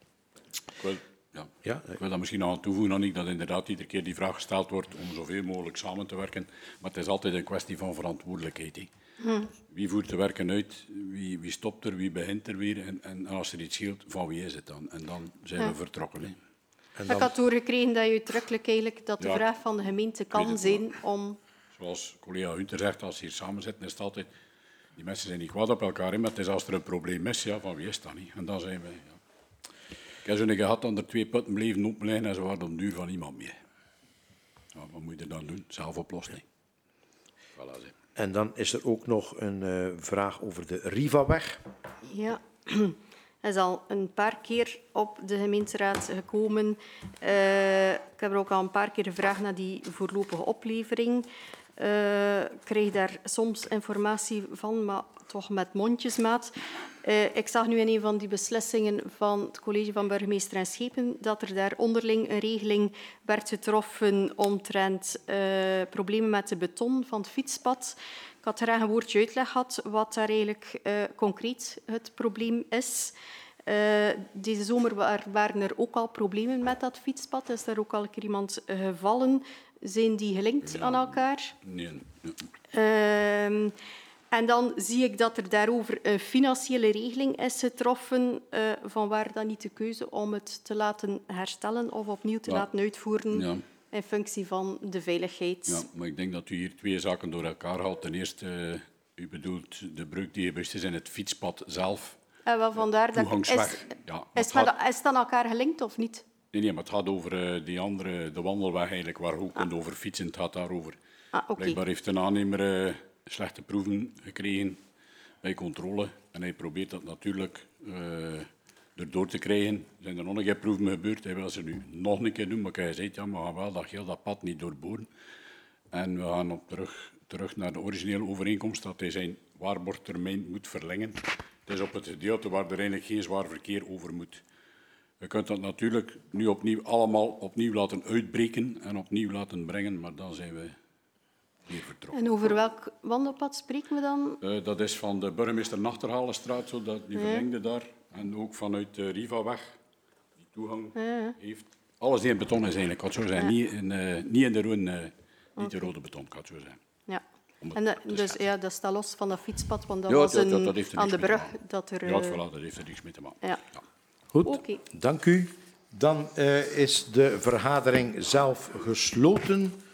Ik wil daar misschien nog aan toevoegen, Annick, dat inderdaad iedere keer die vraag gesteld wordt om zoveel mogelijk samen te werken. Maar het is altijd een kwestie van verantwoordelijkheid. Hè. Wie voert de werken uit, wie stopt er, wie begint er weer. En als er iets scheelt, van wie is het dan? En dan zijn we vertrokken. Hè. En dan... Ik had doorgekregen dat je uitdrukkelijk eigenlijk dat de vraag van de gemeente kan zijn om... Zoals collega Hunter zegt, als ze hier samen zitten, is het altijd... Die mensen zijn niet kwaad op elkaar, hè, maar het is als er een probleem is, ja, van wie is dat niet? En dan zijn we... Ja. Ik heb zo'n gehad dat er 2 putten bleven open liggen en ze waren op de duur van niemand meer. Ja, wat moet je dan doen? Zelf oplossen. Voilà, zeg. En dan is er ook nog een vraag over de Rivaweg. Ja, hij is al een paar keer op de gemeenteraad gekomen. Ik heb er ook al een paar keer gevraagd naar die voorlopige oplevering. Ik krijg daar soms informatie van, maar toch met mondjesmaat. Ik zag nu in een van die beslissingen van het college van burgemeester en schepen dat er daar onderling een regeling werd getroffen omtrent problemen met de beton van het fietspad. Ik had graag een woordje uitleg gehad wat daar eigenlijk concreet het probleem is. Deze zomer waren er ook al problemen met dat fietspad. Is daar ook al een keer iemand gevallen? Zijn die gelinkt aan elkaar? Nee. En dan zie ik dat er daarover een financiële regeling is getroffen. Vanwaar dan niet de keuze om het te laten herstellen of opnieuw te laten uitvoeren in functie van de veiligheid. Ja, maar ik denk dat u hier 2 zaken door elkaar haalt. Ten eerste, u bedoelt de breuk die geweest is in het fietspad zelf. En wel vandaar dat is het aan elkaar gelinkt of niet? Nee, maar het gaat over die andere, de wandelweg eigenlijk, waar je ook kunt over fietsen. Het gaat daarover. Okay. Blijkbaar heeft de aannemer slechte proeven gekregen bij controle. En hij probeert dat natuurlijk erdoor te krijgen. Er zijn er nog een keer proeven gebeurd. Hij wil ze nu nog een keer doen, maar hij zei, ja, maar we gaan wel dat pad niet doorboren. En we gaan terug naar de originele overeenkomst dat hij zijn waarborgtermijn moet verlengen. Het is op het gedeelte waar er eigenlijk geen zwaar verkeer over moet. Je kunt dat natuurlijk nu allemaal opnieuw laten uitbreken en opnieuw laten brengen, maar dan zijn we hier vertrokken. En over welk wandelpad spreken we dan? Dat is van de burgemeester Nachterhalenstraat, zodat die verlengde daar. En ook vanuit de Rivaweg, die toegang heeft. Alles die in beton is eigenlijk, kan het zo zijn. Niet in de rode, niet de rode beton, kan het zo zijn. Ja. En dus dat staat los van dat fietspad, want dat was dat aan de brug. Dat heeft er niks mee te maken. Ja. Goed, dank u. Dan is de vergadering zelf gesloten.